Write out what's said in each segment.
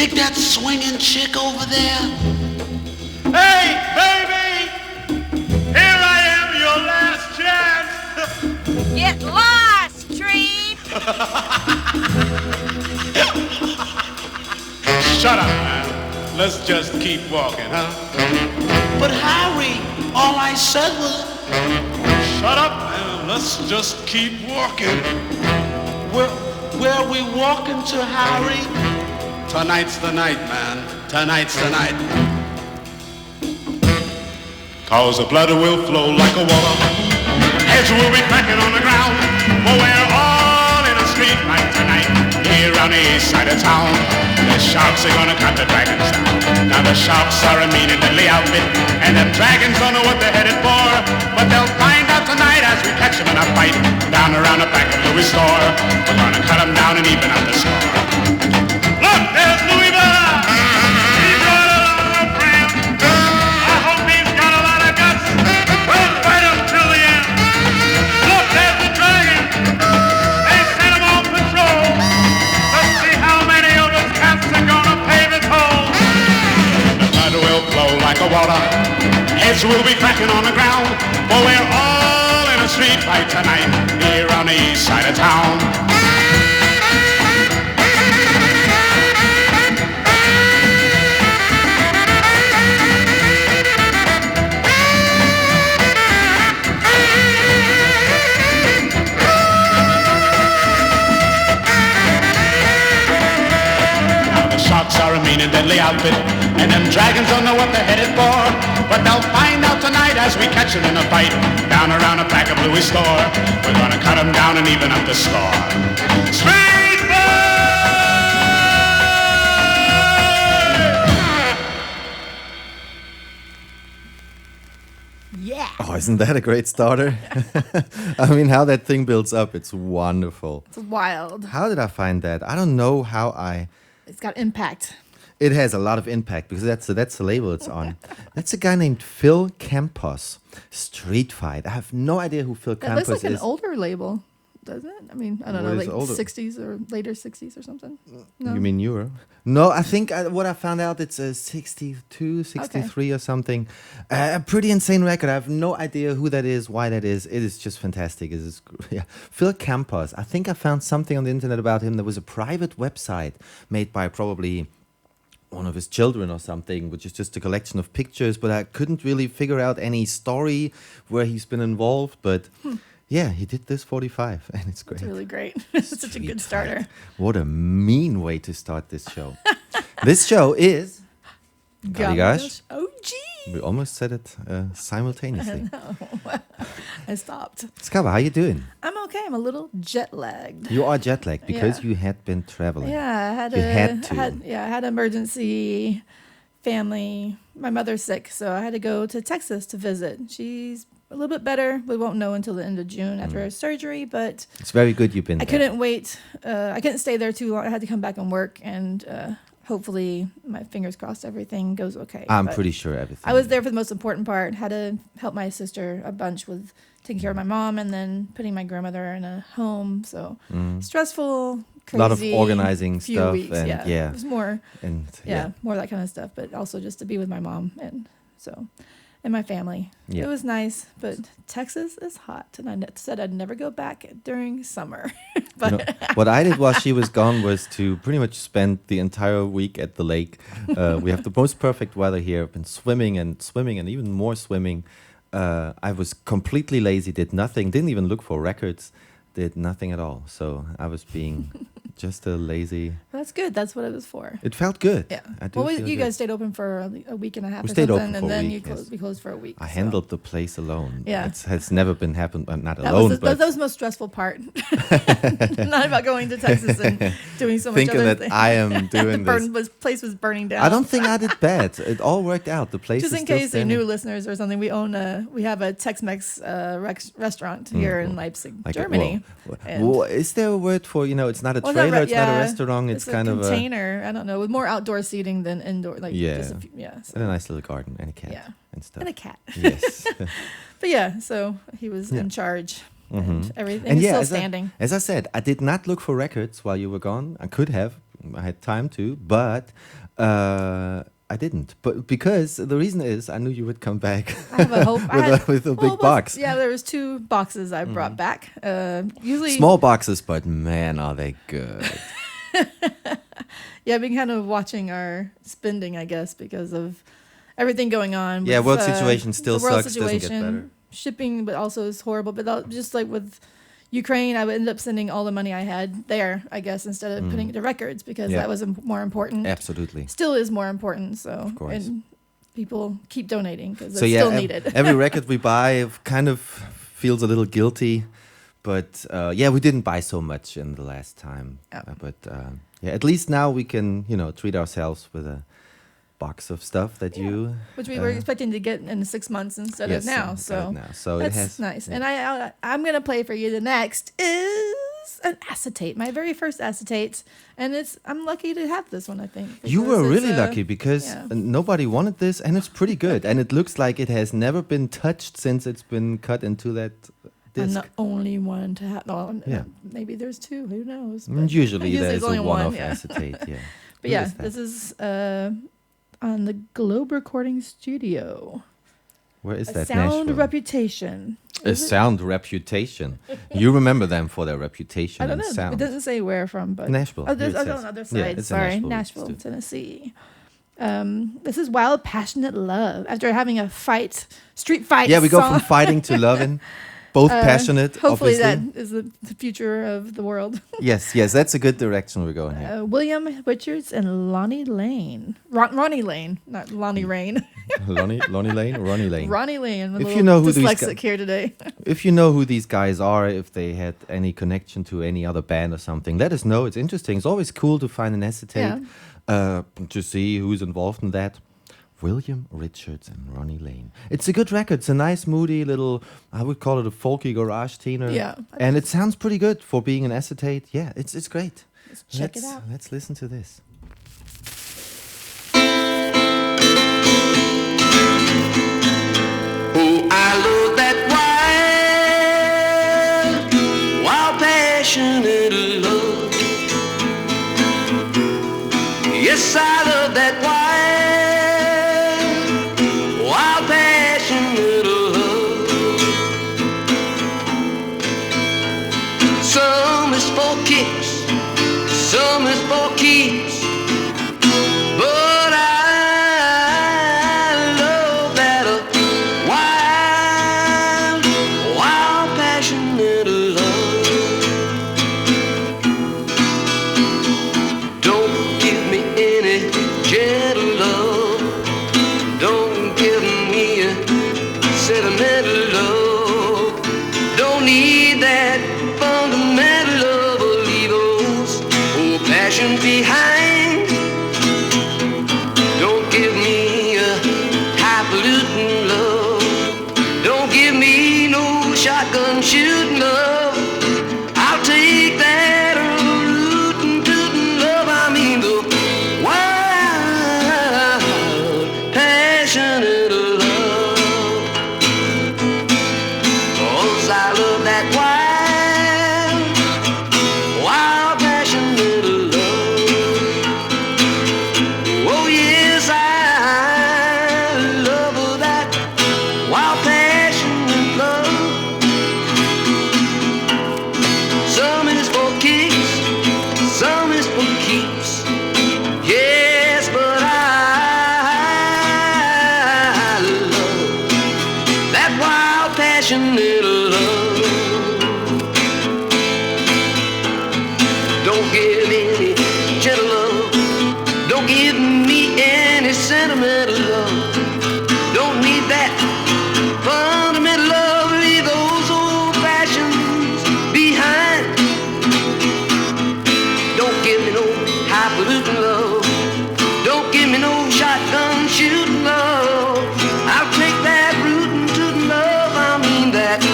dig that swinging chick over there? Hey, baby! Here I am, your last chance! Get lost, Treat! Shut up, man. Let's just keep walking, huh? But Harry, all I said was, Shut up, and let's just keep walking. where are we walking to, Harry? Tonight's the night, man. Tonight's the night. Cause the blood will flow like a water. Heads will be cracking on the ground. For we're all in a street fight tonight. Here on the east side of town. The sharks are gonna cut the dragons down. Now the sharks are a mean and deadly outfit. And the dragons don't know what they're headed for. But they'll find out tonight as we catch them in a fight. Down around the back of Louis' store. We're gonna cut them down and even up the score. Look, there's Louis Bella. He brought along a friend. I hope he's got a lot of guts. We'll fight him till the end. Look, there's the dragon. They sent him on patrol. Let's see how many of those cats are gonna pay the toll. The blood will flow like a water. Heads will be cracking on the ground. For we're all in a street fight tonight. Here on the east side of town. Sharks are a mean and deadly outfit, and them dragons don't know what they're headed for. But they'll find out tonight as we catch them in a fight. Down around the back of Louis' store. We're gonna cut them down and even up the score. Street Yeah. Oh, isn't that a great starter? I mean, how that thing builds up, it's wonderful. It's wild. How did I find that? I don't know how I... It's got impact. It has a lot of impact because that's the label it's on. That's a guy named Phil Campos. Street Fight. I have no idea who Phil It Campos looks like is. an older label, doesn't it? I mean, I don't What know, is like older? 60s or later 60s or something. No. You mean Euro? No, I think what I found out it's a 62, 63 or something. A pretty insane record. I have no idea who that is, why that is. It is just fantastic. It is, yeah. Phil Campos. I think I found something on the internet about him. There was a private website made by probably one of his children or something, which is just a collection of pictures, but I couldn't really figure out any story where he's been involved. But yeah, he did this 45 and it's great. It's really great. It's such a Street good starter. Fight. What a mean way to start this show. This show is Gosh. Oh, gee. We almost said it simultaneously. I stopped. Skaba, how you doing? I'm okay. I'm a little jet lagged. You are jet lagged because Yeah. you had been traveling. Yeah, I had You had to. I had emergency family. My mother's sick, so I had to go to Texas to visit. She's a little bit better. We won't know until the end of June after her surgery, but It's very good you've been I there. couldn't wait. I couldn't stay there too long. I had to come back and work, and hopefully, my fingers crossed, everything goes okay. I'm But pretty sure everything. I was there for the most important part. Had to help my sister a bunch with taking care of my mom and then putting my grandmother in a home. So stressful, crazy. A lot of organizing few stuff weeks, and It was more, and more that kind of stuff. But also just to be with my mom and my family. Yeah. It was nice, but Texas is hot, and I said I'd never go back during summer. But You know, what I did while she was gone was to pretty much spend the entire week at the lake. We have the most perfect weather here. I've been swimming and even more swimming. I was completely lazy, did nothing, didn't even look for records, did nothing at all. So I was being just a lazy... that's good. That's what it was for. It felt good. Yeah. I do Well, feel you good. guys stayed open for a week and a half We or stayed something, open and for a then week, yes. we closed for a week. I so. handled the place alone. Yeah. It has never been happened, not That alone, was but that was the most stressful part. Not about going to Texas and doing so much thinking other that things. I am doing this. Place was burning down. I don't think I did bad. It all worked out. The place Just is in still case they standing. new listeners or something, we have a Tex-Mex restaurant here in Leipzig, Like, Germany. And- well, is there a word for, it's not a Well, trailer, it's not a yeah, restaurant, it's a kind of a... container. I don't know, with more outdoor seating than indoor. Like Yeah. just a few, yeah. So. And a nice little garden and a cat Yeah. and stuff. And a cat. Yes. But yeah, so he was Yeah. in charge, and everything And is yeah, still as standing. I said, I did not look for records while you were gone. I could have. I had time to, but I didn't. But because the reason is, I knew you would come back I have a hope. with a big box. Yeah, there was 2 boxes I brought back. Usually Small boxes, but man, are they good. Yeah, I've been kind of watching our spending, I guess, because of everything going on. Yeah, with, world situation still the world sucks, doesn't get better. Shipping, but also is horrible. But just like with Ukraine, I would end up sending all the money I had there, I guess, instead of putting it to records because Yeah. that was more important. Absolutely. Still is more important. So, Of course. and people keep donating because it's So yeah, still needed. every record we buy kind of feels a little guilty, but yeah, we didn't buy so much in the last time. Yeah. But yeah, at least now we can, treat ourselves with a box of stuff that you. Which we were expecting to get in 6 months instead Yes, of now. right So now. So it that's has nice. yeah. And I'm gonna play for you. The next is an acetate, my very first acetate, and I'm lucky to have this one. I think You because were it's, really lucky because yeah. nobody wanted this, and it's pretty good, and it looks like it has never been touched since it's been cut into that I'm disc. the only one to have. No, Yeah. maybe there's 2. Who knows? Usually there's only a one-off yeah. acetate. Yeah. But Who yeah, is that? this is on the Globe Recording Studio. Where is A that? Sound Nashville. Reputation. A Is it? sound reputation. You remember them for their reputation I don't and know. It sound. doesn't say where from, but Nashville. Oh, there's Here it on says. the other Yeah, side. it's in Sorry, Nashville, Nashville, it's too. Tennessee. This is Wild Passionate Love. After having a street fight. Yeah, we go song. from fighting to loving. Both passionate, Hopefully, obviously. that is the future of the world. Yes, that's a good direction we're going here. William Richards and Lonnie Lane. Ronnie Lane, not Lonnie Rain. Lonnie Lane, Ronnie Lane. Ronnie Lane. I'm a If little you know who these dyslexic here today. If you know who these guys are, if they had any connection to any other band or something, let us know. It's interesting. It's always cool to find an acetate to see who's involved in that. William Richards and Ronnie Lane. It's a good record. It's a nice, moody little, I would call it a folky garage teener. Yeah. And it sounds pretty good for being an acetate. Yeah, it's great. Let's check it out. Let's listen to this. Oh, I love that wild, wild, passionate love. Yes, I love that wild, wild, passionate love. Some is for kicks, some is for keeps. But I love that wild, wild, passionate love. Don't give me any gentle love. Don't give me a sentimental love. Don't need that fundamental love or leave those old passions behind. Don't give me a highfalutin love. Don't give me no shotgun shooting love. I'll take that rootin' tootin' love. I mean the wild, passionate love. 'Cause I love that wild, wild, passionate love. Oh yes, I love that wild, passionate love. Some is for kicks, some is for keeps. Yes, but I love that wild, passionate love. Don't give me any gentle love. Don't give me any sentimental love. Don't need that fundamental love. Leave those old fashions behind. Don't give me no highfalutin love. Don't give me no shotgun shooting love. I'll take that rootin' tootin' love. I mean that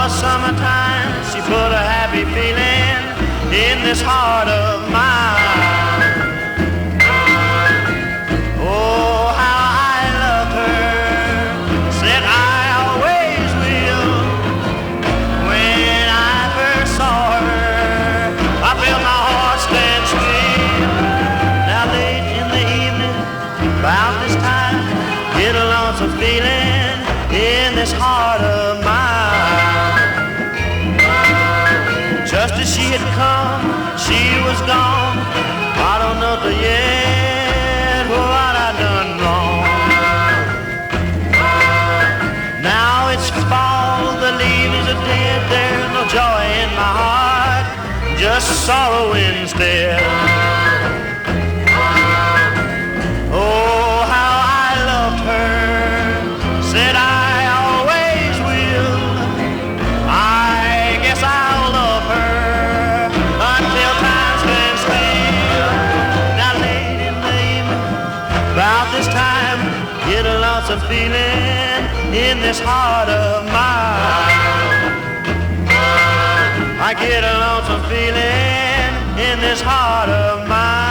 summertime, she put a happy feeling in this heart of mine. Oh, how I love her, said I always will. When I first saw her, I felt my heart stand still. Now late in the evening, about this time, get a lonesome feeling in this heart of mine. Just as she had come, she was gone. I don't know yet what I done wrong. Now it's fall, the leaves are dead. There's no joy in my heart, just sorrow instead. Oh, how I loved her, said I always will. I guess I'll love her until time stands still. Now late in the evening, about this time, get a lonesome feeling in this heart of mine. I get a lonesome feeling in this heart of mine.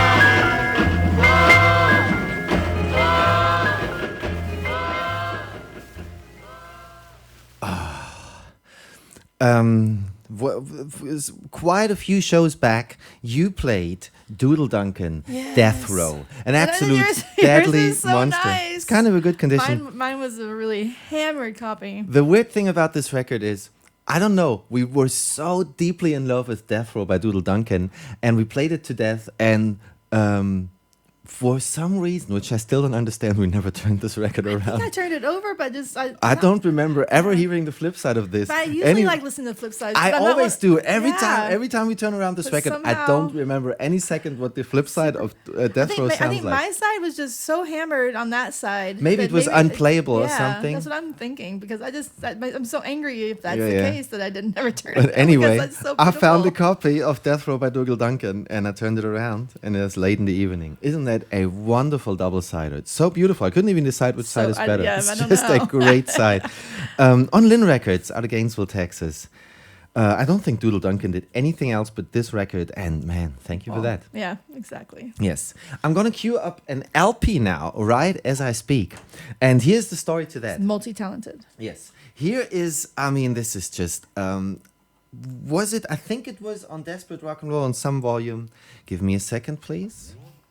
Quite a few shows back, you played Doodle Duncan, Yes. Death Row, an absolute yours deadly is so monster. nice. It's kind of a good condition. Mine was a really hammered copy. The weird thing about this record is, I don't know, we were so deeply in love with Death Row by Doodle Duncan, and we played it to death, and for some reason, which I still don't understand, we never turned this record I around. turned it over, but I don't remember ever hearing the flip side of this. But I usually like listening to flip sides. I but I'm not always one- do. Every Yeah. time we turn around this But record, I somehow- don't remember any second what the flip side of Death Row I sounds think like. my side was just so hammered on that side. Maybe that it was unplayable or yeah, something. That's what I'm thinking because I'm so angry if that's Yeah, the yeah. case that I didn't never turn it. But down anyway, because that's so I found a beautiful. copy of Death Row by Doodle Duncan and I turned it around and it was late in the evening. Isn't that a wonderful double-sider? It's so beautiful. I couldn't even decide which side is better. I It's don't just a know. great side. On Lynn Records out of Gainesville, Texas. I don't think Doodle Duncan did anything else but this record, and man, thank you for that. Yeah, exactly. Yes. I'm going to cue up an LP now, right as I speak. And here's the story to that. Multi-talented. Yes. Here is, I mean, this is just, was it, I think it was on Desperate Rock and Roll on some volume. Give me a second, please.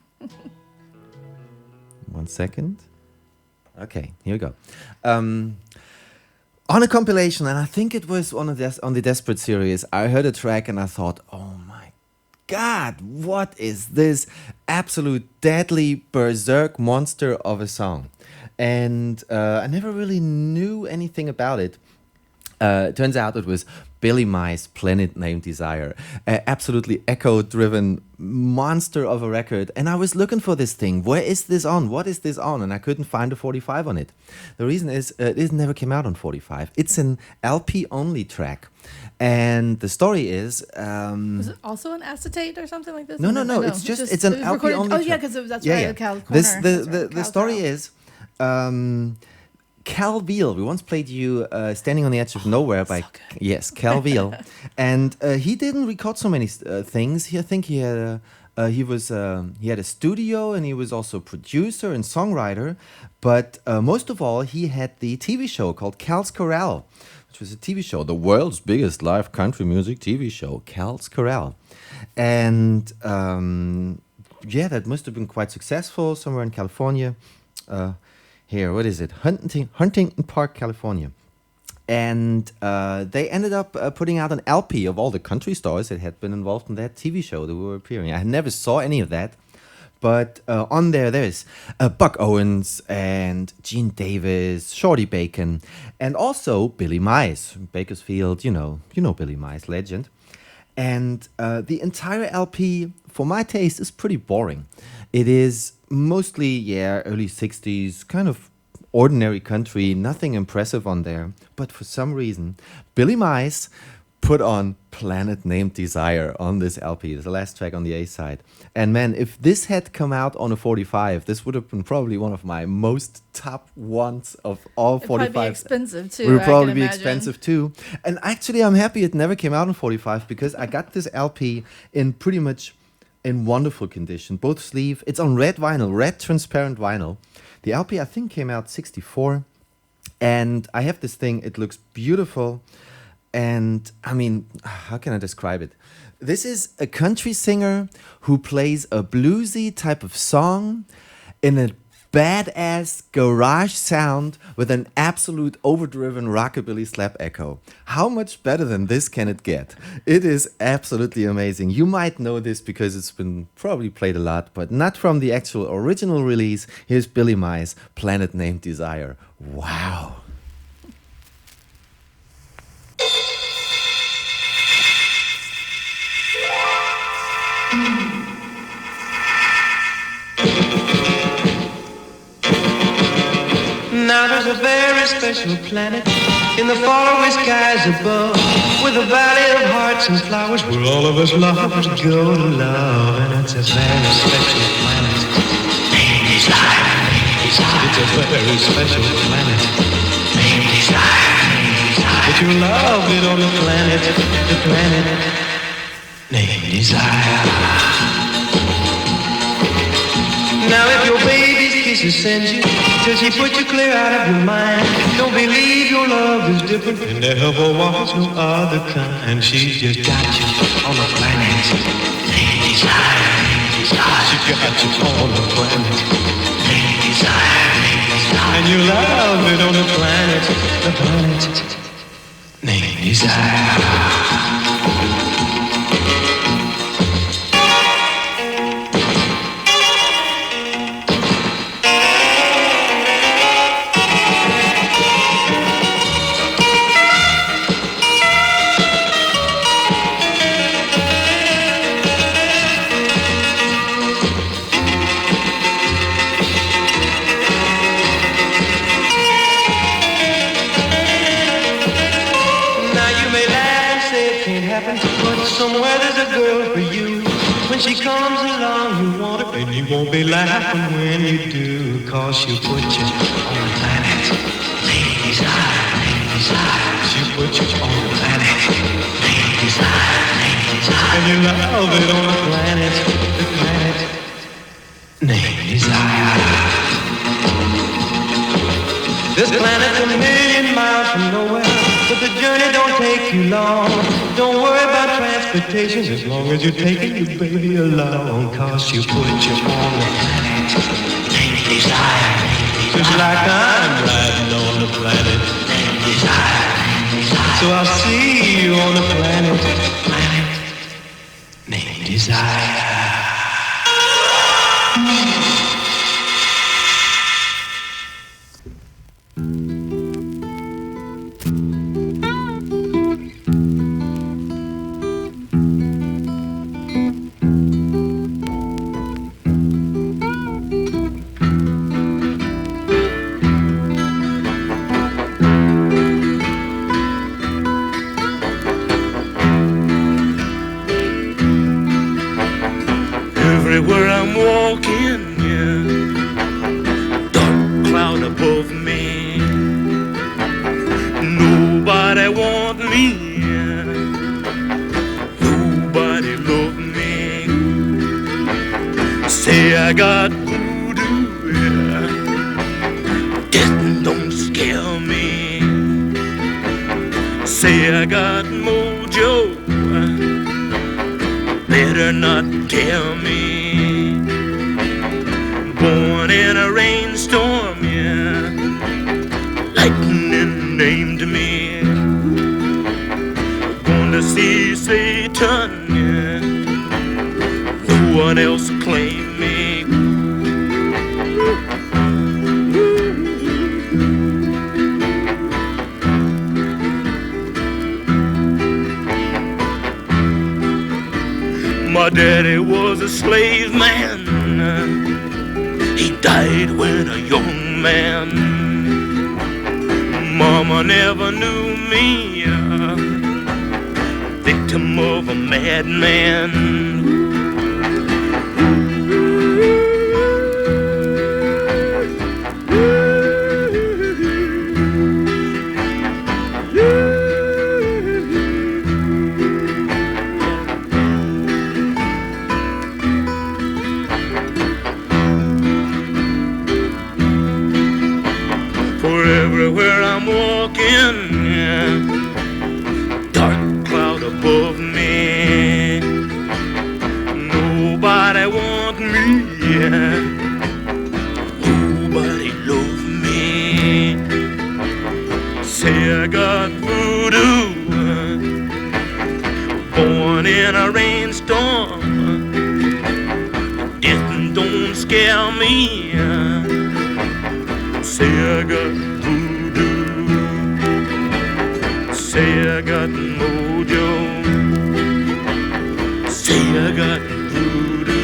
1 second. Okay, here we go. On a compilation, and I think it was on the Desperate series, I heard a track and I thought, oh my God, what is this absolute deadly berserk monster of a song? And I never really knew anything about it. Turns out it was Billy Mai's Planet Named Desire, an absolutely echo-driven monster of a record. And I was looking for this thing. Where is this on? What is this on? And I couldn't find a 45 on it. The reason is it never came out on 45. It's an LP-only track. And the story is... Was it also an acetate or something like this? No. I It's just it it's an was LP recorded- only. Oh yeah, track. because that's right. Cal Corner. This That's right, the Cal story Corral. is. Cal Veal. We once played you "Standing on the Edge of Nowhere" by Cal Veal, and he didn't record so many things. I think he had he had a studio and he was also producer and songwriter, but most of all he had the TV show called Cal's Corral, which was a TV show, the world's biggest live country music TV show, Cal's Corral, and yeah, that must have been quite successful somewhere in California. Here, what is it? Huntington Park, California. And they ended up putting out an LP of all the country stars that had been involved in that TV show that were appearing. I never saw any of that. But on there's Buck Owens and Gene Davis, Shorty Bacon, and also Billy Mize, Bakersfield, you know Billy Mize, legend. And the entire LP, for my taste, is pretty boring. It is mostly, early 60s, kind of ordinary country, nothing impressive on there. But for some reason, Billy Mize put on Planet Named Desire on this LP. It's the last track on the A side. And man, if this had come out on a 45, this would have been probably one of my most top ones of all 45s. It'd probably be expensive too. It would probably be imagine. expensive too. And actually, I'm happy it never came out on 45 because I got this LP in pretty much in wonderful condition. Both sleeve. It's on red vinyl, red transparent vinyl. The LP, I think, came out 64. And I have this thing. It looks beautiful. And I mean, how can I describe it? This is a country singer who plays a bluesy type of song in a badass garage sound with an absolute overdriven rockabilly slap echo. How much better than this can it get? It is absolutely amazing. You might know this because it's been probably played a lot, but not from the actual original release. Here's Billy Mize, Planet Named Desire. Wow. Now there's a very special planet in the faraway skies above, with a valley of hearts and flowers where all of us lovers go to love. And it's a very special planet named Desire. It's a very special planet named Desire. But you love it on the planet named Desire. Now if your baby's kisses send you till she put you clear out of your mind, don't believe your love is different and there ever was no other kind. She's just got you on the planet named Desire. She got you on the planet named Desire. And you love it on the planet named Desire. Somewhere there's a girl for you. When she comes along, you want her, and you won't be laughing when you do, 'cause she'll put you on the planet named Desire. She'll put you on the planet named Desire. And you love it on the planet named Desire. This planet's a million miles from nowhere, but the journey don't take you long. Don't worry about transportation as long as you're taking your baby along, 'cause you put you on the planet named Desire. Just like I'm riding on the planet named Desire. So I'll see you on the planet named Desire. Everywhere I'm walking, yeah, dark cloud above me. Nobody want me, yeah. Nobody love me. Say I got voodoo, yeah. Death don't scare me. Say I got mojo, better not tell me. Born in a rainstorm, yeah. Lightning named me. Going to see Satan, yeah. No one else claimed me. My daddy was a slave man. He died when a young man. Mama never knew me. victim of a madman. Everywhere I'm walking, dark cloud above me. Nobody want me, nobody love me. Say I got voodoo, born in a rainstorm. Death don't scare me. Say I got voodoo, say I got mojo, say I got voodoo.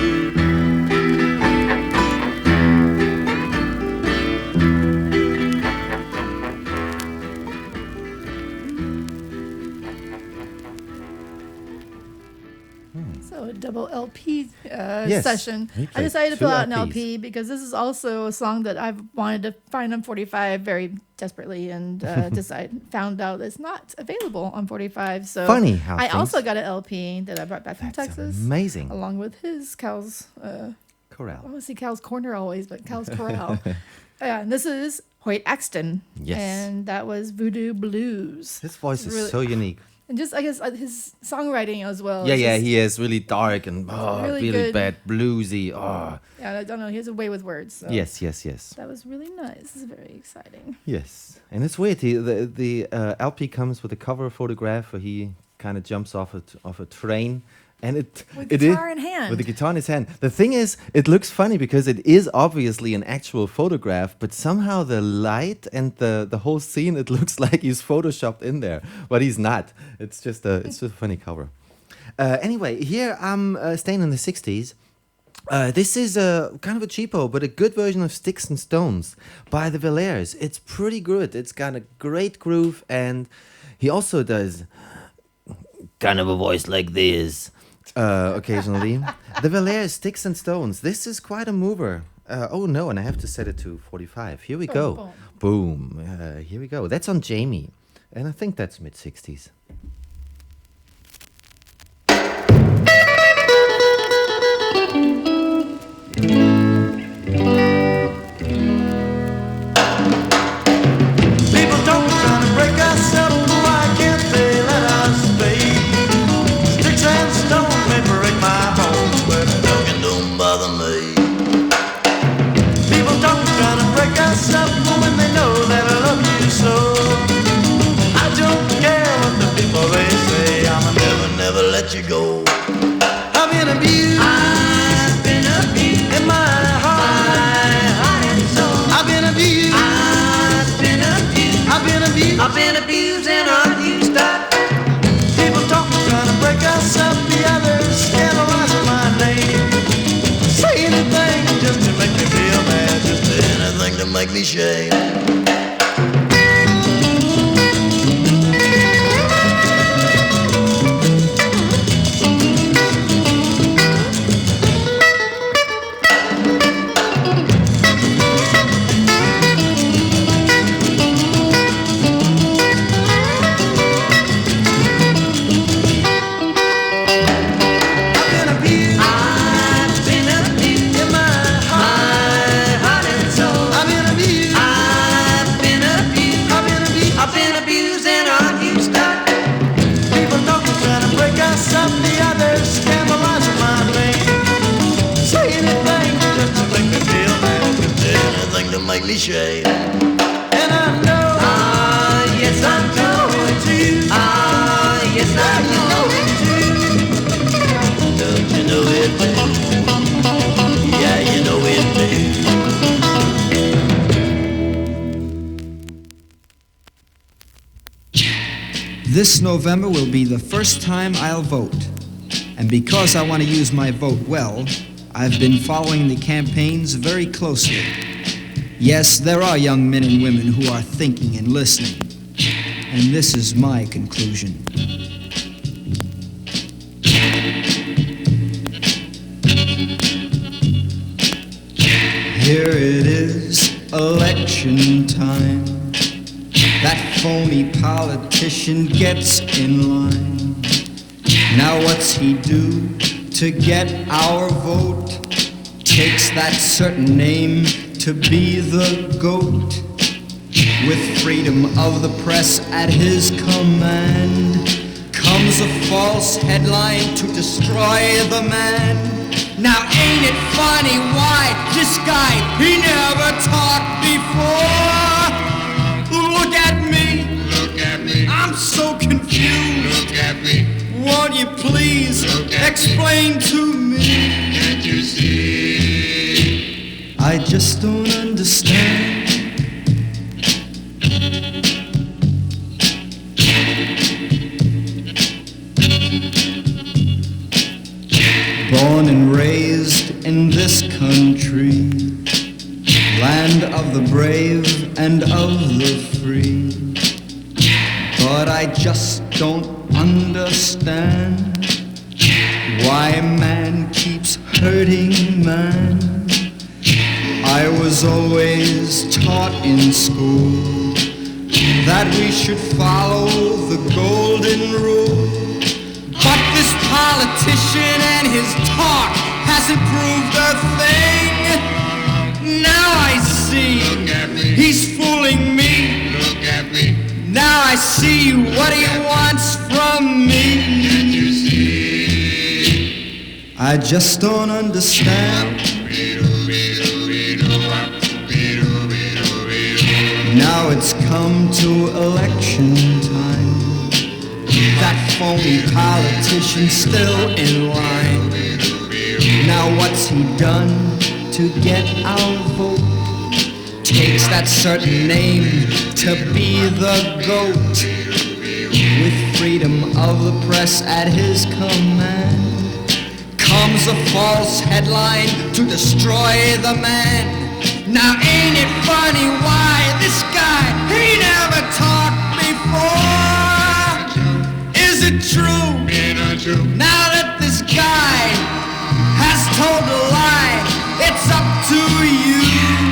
So a double LP Yes, session. he I played decided to two pull out an LPs. LP because this is also a song that I've wanted to find on 45 very desperately, and found out it's not available on 45. So Funny how I also things- got an LP that I brought back from That's Texas, amazing. along with his Cal's. I Corral. want to see Cal's Corner always, but Cal's Corral. Yeah, and this is Hoyt Axton. Yes. And that was Voodoo Blues. His voice is Really- so unique. And just, I guess, his songwriting as well. Yeah, is yeah, just- he is really dark and Really really good. bad, bluesy. Oh, Yeah, I don't know. He has a way with words. So yes, yes, yes, That was really nice. It's very exciting. yes. And it's weird. The LP comes with a cover photograph where he kind of jumps off a train, and With it guitar is- in hand. With the guitar in his hand. The thing is, it looks funny because it is obviously an actual photograph, but somehow the light and the whole scene, it looks like he's photoshopped in there, but he's not. It's just a funny cover. Anyway, here I'm staying in the 60s. This is a kind of a cheapo, but a good version of Sticks and Stones by the Valairs. It's pretty good. It's got a great groove, and he also does kind of a voice like this occasionally. The Valairs, Sticks and Stones. This is quite a mover. Oh no, and I have to set it to 45. Here we go. Boom. Here we go. That's on Jamie, and I think that's mid 60s. People don't try to break us up, why can't they let us be? Sticks and stones may break my bones, but it don't bother me. People don't try to break us up when they know that I love you so. I don't care what the people they say, I'ma never let you go. I've been abused, I've been abused in my heart and soul. I've been abused, I've been abused and abused. People talk trying to break us up, the others scandalizing my name. Say anything just to make me feel bad, just anything to make me shame. I've been abused, I've been abused in my heart and soul. I've been abused, I've been abused, I've been abused and abused. People talking, trying to break us up, the others scandalizing my name. Say anything just to make me feel bad, just anything to make me shame. And I know, yes I know it too. Yes I know it too. Don't you know it too? Yeah, you know it too. This November will be the first time I'll vote. And because I want to use my vote well, I've been following the campaigns very closely. Yes, there are young men and women who are thinking and listening. And this is my conclusion. Here it is, election time. That phony politician gets in line. Now what's he do to get our vote? Takes that certain name to be the GOAT. With freedom of the press at his command, comes a false headline to destroy the man. Now ain't it funny why this guy, he never talked before? Look at me, I'm so confused. Look at me, Won't you please explain to me? can't you see? I just don't understand. Born and raised in this country, land of the brave and of the free. But I just don't understand why man keeps hurting man. I was always taught in school that we should follow the golden rule. But this politician and his talk hasn't proved a thing. Now I see he's fooling me. Look at me, Now I see what he wants from me. can't you see? I just don't understand. Now it's come to election time. That phony politician's still in line. Now what's he done to get our vote? Takes that certain name to be the GOAT. With freedom of the press at his command, comes a false headline to destroy the man. Now ain't it funny why this guy, he never talked before? Is it true? Ain't it true? Now that this guy has told a lie, it's up to you.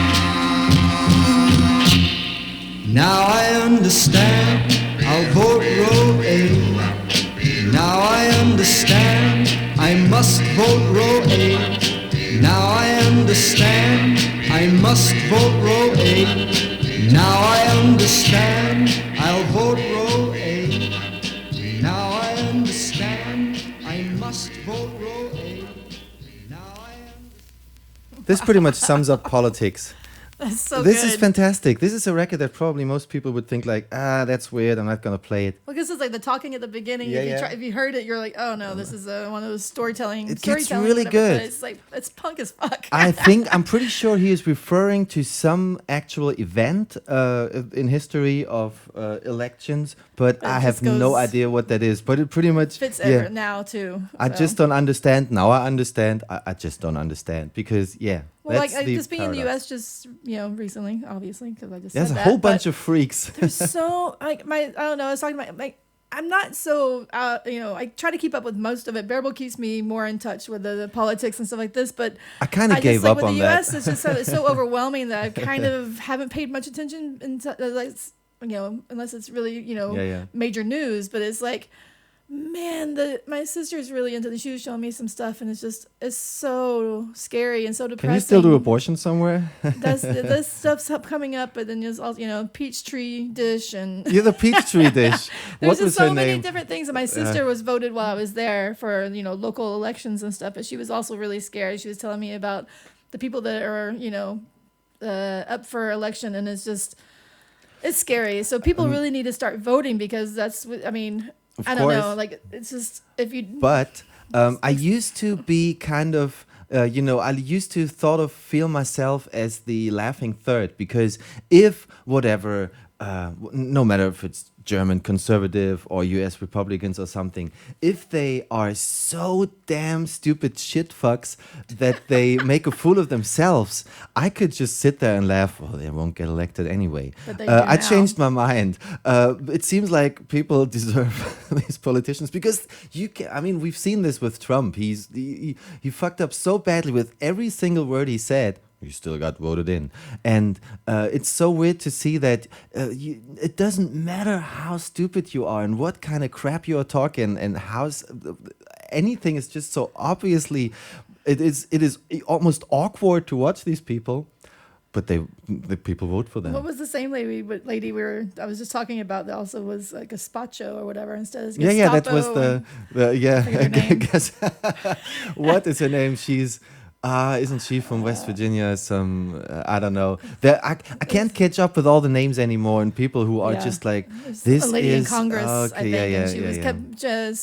Now I understand, I'll vote row A. Now I understand, I must vote row A. Now I understand, I must vote row A. Now I understand, I'll vote row A. Now I understand, I must vote row A. Now I understand. This pretty much sums up politics. That's so This good. is fantastic. This is a record that probably most people would think like, that's weird. I'm not gonna play it. Well, this is like the talking at the beginning. Yeah, if you yeah. if you heard it, you're like, oh no, this is one of those storytelling. It gets storytelling really whatever, good. But it's like it's punk as fuck. I'm pretty sure he is referring to some actual event in history of elections, but It I have just no goes- idea what that is. But it pretty much fits yeah. ever now too. I so. just don't understand. Now I understand. I just don't understand because Well, like that's the just being in the paradox. U.S. just recently, obviously, because I just There's said a that, whole but bunch of freaks. there's so like I don't know. I was talking about like I'm not so I try to keep up with most of it. Bearable keeps me more in touch with the politics and stuff like this, but I kind of gave like, up with on the that. U.S. It's just it's so overwhelming that I kind of haven't paid much attention like unless it's really Yeah. major news. But it's like, man, my sister's really into this. She was showing me some stuff, and it's so scary and so depressing. Can you still do abortion somewhere? This stuff's coming up, but then there's also Peachtree Dish and You're the Peachtree Dish. there's What just was so her many name? different things. And my sister was voted while I was there for local elections and stuff, but she was also really scared. She was telling me about the people that are up for election, and it's scary. So people really need to start voting because that's what I mean. Of I don't know. course. Like it's just if you. But I used to be kind of, I used to feel myself as the laughing third because if whatever, no matter if it's German conservative or US Republicans or something, if they are so damn stupid shit fucks that they make a fool of themselves, I could just sit there and laugh. Well, they won't get elected anyway. But they do I now. changed my mind. It seems like people deserve these politicians because we've seen this with Trump. He fucked up so badly with every single word he said. you still got voted in. And it's so weird to see that it doesn't matter how stupid you are and what kind of crap you are talking and anything is just so obviously, it is almost awkward to watch these people. But the people vote for them. What was the same lady I was just talking about that also was like gazpacho or whatever instead of Yeah, that was Gestapo I guess. What is her name? She's isn't she from West Virginia? Some I don't know. I can't catch up with all the names anymore and people who are just like this. A lady is in Congress, okay, I think, and she was yeah. kept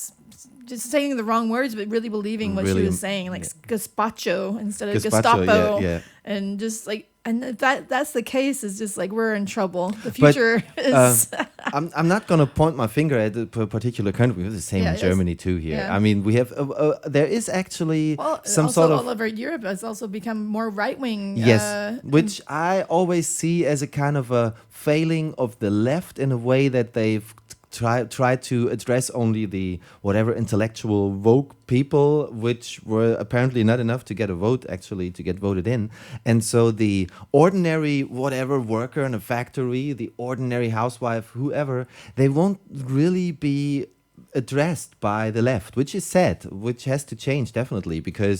just saying the wrong words, but really believing what she was saying, like gazpacho instead of Gestapo, and just like. And if that's the case, it's just like we're in trouble. The future is. I'm not going to point my finger at a particular country. It's the same in Germany too here. Yeah. I mean, we have there is actually some also sort of all over Europe has also become more right wing. Yes, which I always see as a kind of a failing of the left in a way that they've tried to address only the whatever intellectual woke people, which were apparently not enough to get a vote, actually, to get voted in. And so the ordinary whatever worker in a factory, the ordinary housewife, whoever, they won't really be addressed by the left, which is sad, which has to change definitely, because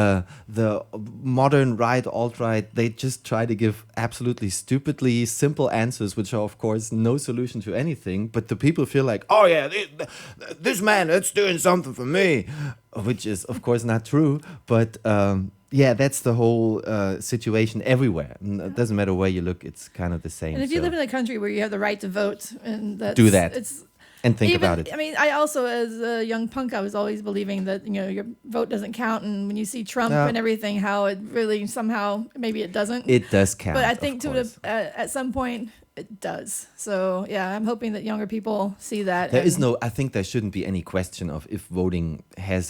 the modern right, alt-right, they just try to give absolutely stupidly simple answers, which are of course no solution to anything, but the people feel like, oh yeah, this man, that's doing something for me, which is of course not true, but yeah, that's the whole situation everywhere. It doesn't matter where you look, it's kind of the same. And if you live in a country where you have the right to vote, and do that. And think about it. I mean, I also, as a young punk, I was always believing that, your vote doesn't count. And when you see Trump and everything, how it really somehow, maybe it doesn't. It does count. But I think at some point, it does. So, yeah, I'm hoping that younger people see that. I think there shouldn't be any question of if voting has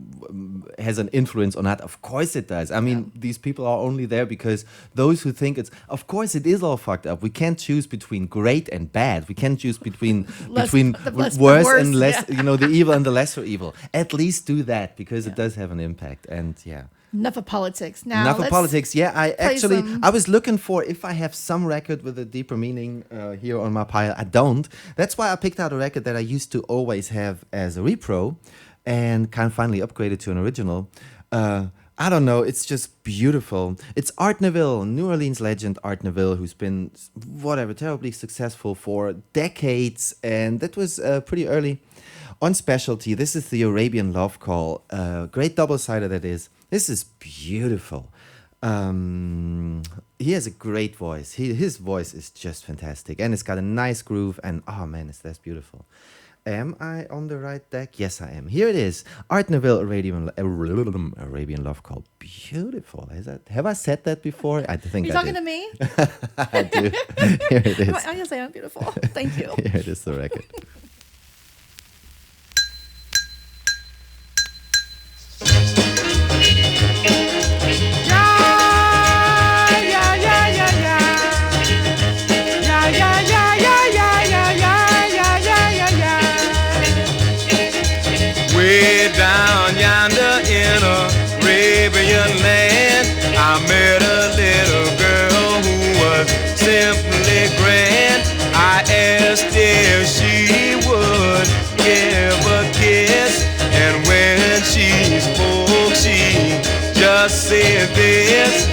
an influence or not. Of course it does. I mean, these people are only there because those who think of course it is all fucked up. We can't choose between great and bad. We can't choose between worse and less, the evil and the lesser evil. At least do that because it does have an impact. And yeah. Enough of politics. Now, enough of politics. Yeah, I was looking for if I have some record with a deeper meaning here on my pile. I don't. That's why I picked out a record that I used to always have as a repro and kind of finally upgraded to an original. I don't know, it's just beautiful. It's Art Neville, New Orleans legend Art Neville, who's been terribly successful for decades, and that was pretty early. On Specialty, this is the Arabian Love Call. Great double-sider that is. This is beautiful. He has a great voice. His voice is just fantastic. And it's got a nice groove. And oh man, that's beautiful. Am I on the right deck? Yes, I am. Here it is. Art Neville, Arabian Love Call. Beautiful. Have I said that before? I think You're talking to me? I do. Here it is. I'm going to say I'm beautiful. Thank you. Here it is, the record. Down yonder in Arabian land, I met a little girl who was simply grand. I asked if she would give a kiss, and when she spoke, she just said this.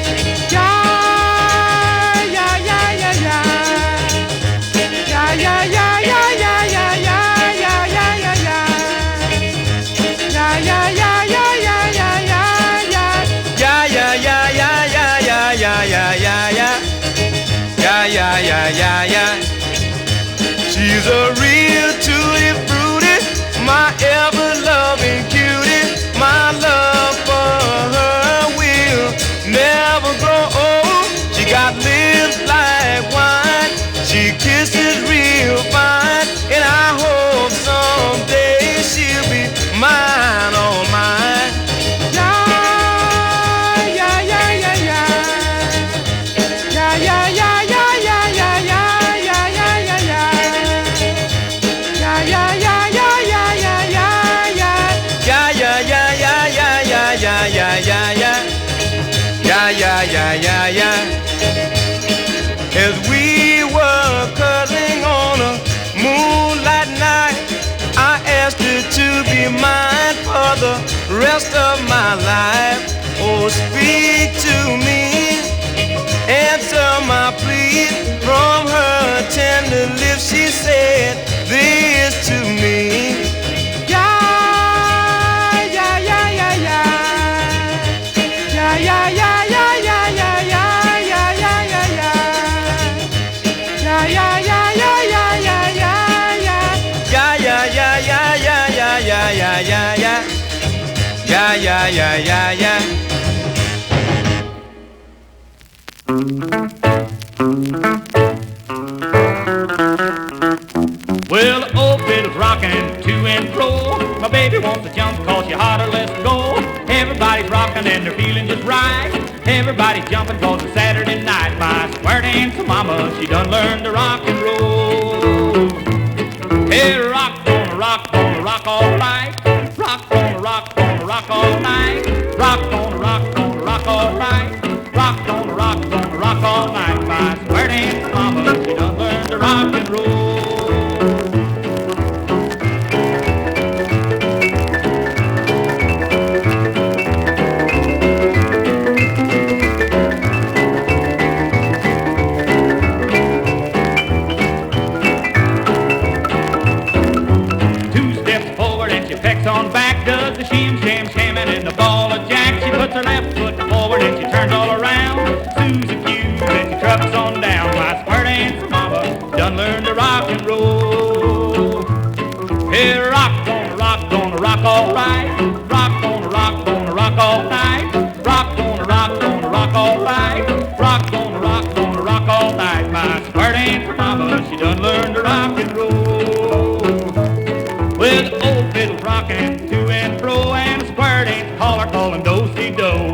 Yeah, yeah, yeah, yeah, yeah. Yeah, yeah, yeah, yeah, yeah, yeah, yeah, yeah, yeah, yeah, yeah. Yeah, yeah, yeah, yeah, yeah, yeah, yeah, yeah. Yeah, yeah, yeah, yeah, yeah, yeah, yeah, yeah, yeah, yeah. Yeah, yeah, yeah, yeah, yeah. She's a real tutti frutti, my ever-loving cutie. My love for her will never grow old. She got lips like wine, she kisses real fine, and I hope someday she'll be mine, all mine. Yeah, yeah, yeah, yeah, yeah. Yeah, yeah, yeah, yeah, yeah, yeah, yeah, yeah, yeah, yeah, yeah. Yeah, As we were cuddling on a moonlight night, I asked her to be mine for the rest of my life. Oh, speak to me, answer my plea. From her tender lips she said this to me. Yeah, yeah, yeah, yeah, yeah. Yeah, yeah, yeah, yeah, yeah, yeah, yeah, yeah, yeah, yeah, yeah. Yeah, yeah, yeah, yeah, yeah, yeah, yeah, yeah. Yeah, yeah, yeah, yeah, yeah, yeah, yeah, yeah, yeah, yeah. Yeah, yeah, yeah, yeah, yeah. Well, the old fiddle's rocking to and fro. My baby wants to jump cause she hotter, let's go. Everybody's rocking and they're feeling just right. Everybody's jumping cause it's Saturday night. My square dancer mama, she done learned to rock and roll. Hey, rock, gonna rock all night. Rock, gonna rock all night. Rock, gonna rock all night. Rock, gonna rock all night. My square dancer mama, she done learned to rock and roll. On back does the shim sham shamming in the ball of jack. She puts her left foot forward and she turns all around. Susie Hughes and she trucks on down. My square dancer mama done learned to rock and roll. Hey, rock, gonna rock all right. Rock, gonna rock all night. Rock, gonna rock all right. Rock, gonna rock all night. My square dancer mama, she done learned to rock and roll. With old fiddle rocking to and fro and a square dance caller calling do-si-do.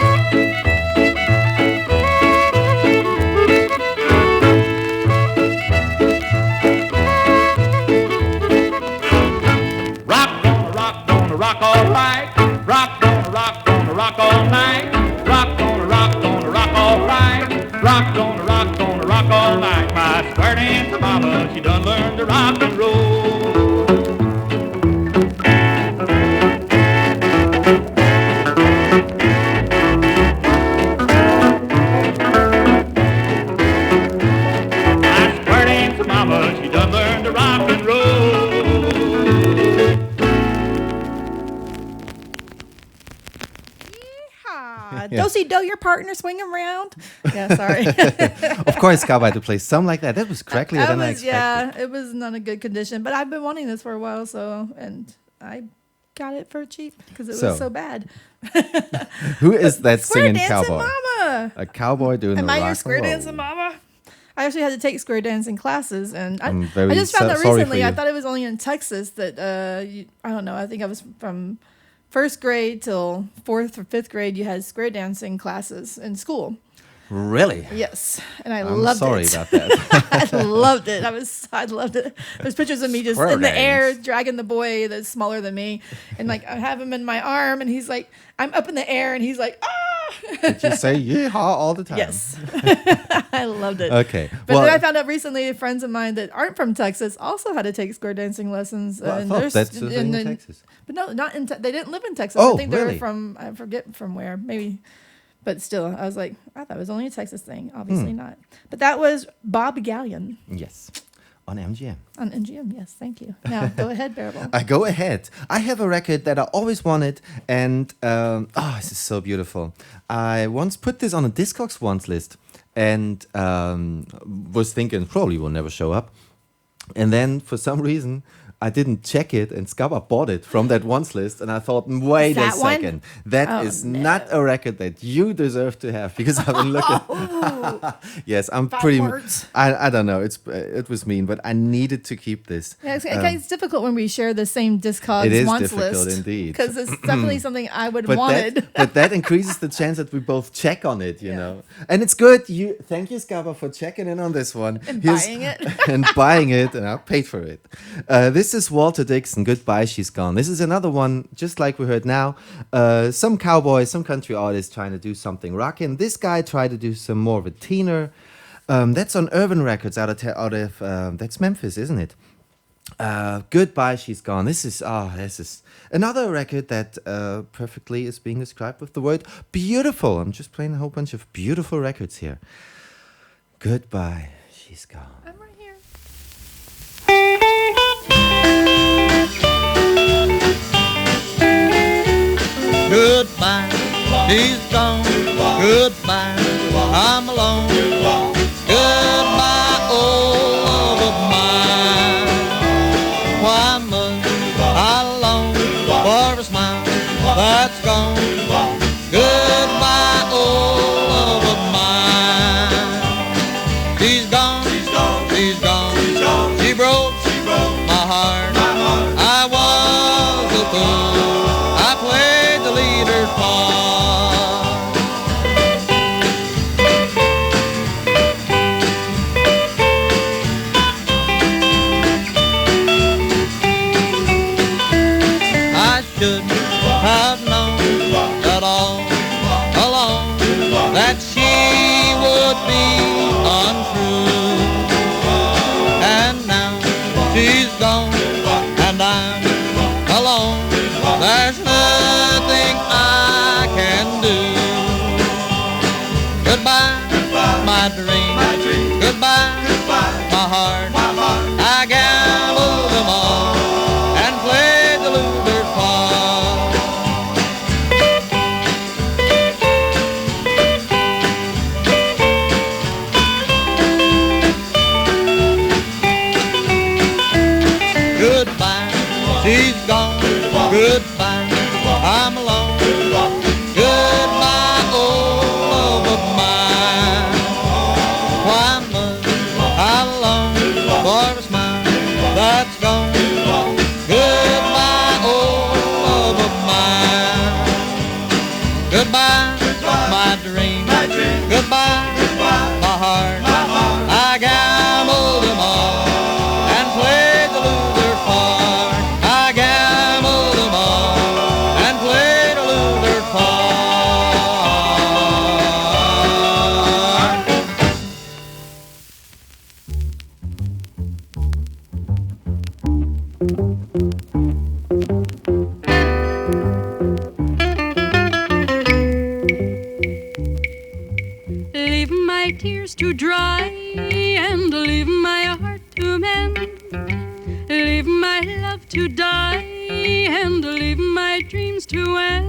Rock, gonna rock all right. Rock, gonna rock all night. Rock, gonna rock all right. Rock, gonna rock all night. My square dance mama, she done learned to rock and roll. Do-si-do, your partner swing around. Yeah, sorry. Of course, Cowboy to play something like that. That was cracklier than I expected. Yeah, it was not a good condition, but I've been wanting this for a while, and I got it for cheap because it was so bad. Who is that Square singing dancing cowboy? Mama. A cowboy doing Am the I rock your square and roll. dancing mama? I actually had to take square dancing classes, and I very just found out sorry for recently. I you. thought it was only in Texas that I don't know. I think I was from first grade till 4th or 5th grade. You had square dancing classes in school. Really? Yes, and I I'm loved sorry it. about that. I loved it. I loved it. There's pictures of me just Square in the air dance. dragging the boy that's smaller than me, and like I have him in my arm, and he's like, I'm up in the air, and he's like, ah. Did you say yeehaw all the time? Yes, I loved it. Okay. But well, then I found out recently, friends of mine that aren't from Texas also had to take square dancing lessons. well, I and thought there's- that's the thing in and- Texas. But no, not in. They didn't live in Texas. Oh, I think they really? were from. I forget from where. Maybe. But still, I was like, I thought it was only a Texas thing. Obviously not. But that was Bob Gallion Yes. On MGM. on NGM. Yes, thank you. Now go ahead, Bearable. I go ahead. I have a record that I always wanted, and this is so beautiful. I once put this on a Discogs once list, and was thinking probably will never show up, and then for some reason I didn't check it, and Scabba bought it from that once list, and I thought, wait a That one? second, that is Oh, no. not a record that you deserve to have, because I've been looking. Yes, I'm Bad pretty. words. I don't know. It was mean, but I needed to keep this. Yeah, it's difficult when we share the same Discogs It is wants difficult list. indeed. Because it's definitely something I would But wanted. that increases the chance that we both check on it, you know. And it's good. Thank you, Scabba, for checking in on this one. And buying it. and buying it, and I paid for it. This is Walter Dixon, Goodbye, She's Gone. This is another one, just like we heard now. Some cowboys, some country artists trying to do something rockin'. This guy tried to do some more of a teener. That's on Urban Records out of that's Memphis, isn't it? Goodbye, She's Gone. This is another record that perfectly is being described with the word beautiful. I'm just playing a whole bunch of beautiful records here. Goodbye, She's Gone. I'm right here. Goodbye, she's gone. Goodbye, I'm alone. Goodbye, old love of mine. Why must I long for a smile that's gone? Goodbye, old love of mine. She's gone, she's gone, she's gone, she's gone. She broke my heart. I was a fool. I played the leader's part. I should have known that all along that she would be untrue. And now she's gone and I'm alone. There's nothing I can do. Goodbye, my dream. Goodbye, my heart. I gambled them all and played the loser's part. Goodbye, she's gone. Goodbye, I'm alone. Goodbye, old love of mine. Why must I long for a smile that's gone? Goodbye, old love of mine. Goodbye, my dream. Goodbye, my heart. I gambled them all and played the loser's part. I gambled them all and played a loser's part. Leave my tears to dry and leave my heart to mend. Leave my love to die and leave my dreams to end.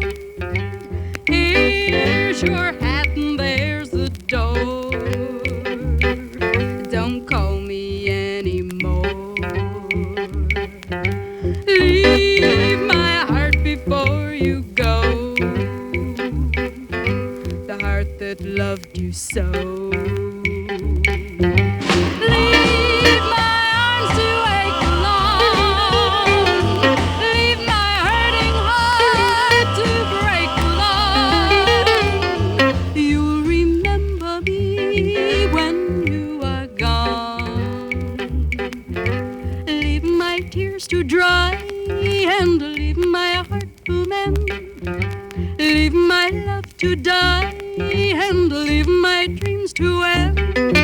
Here's your hat and there's the door. Don't call me anymore. Leave my heart before you go. The heart that loved you so. Leave my arms to ache alone. Leave my hurting heart to break alone. You'll remember me when you are gone. Leave my tears to dry and leave my heart to mend. Leave my love to die and leave my dreams to end.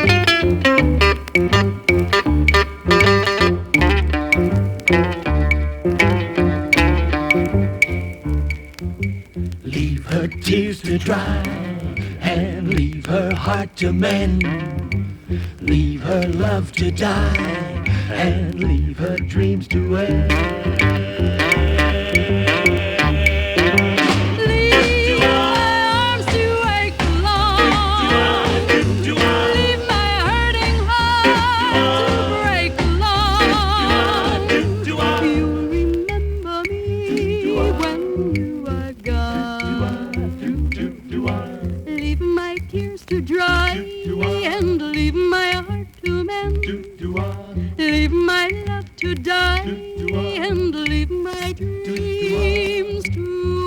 Leave her tears to dry and leave her heart to mend. Leave her love to die and leave her dreams to end. Leave my arms to ache alone. Leave my hurting heart to break alone. You'll remember me when you are gone. Leave my tears to dry and leave my heart to mend. Leave my love to die and leave my dreams to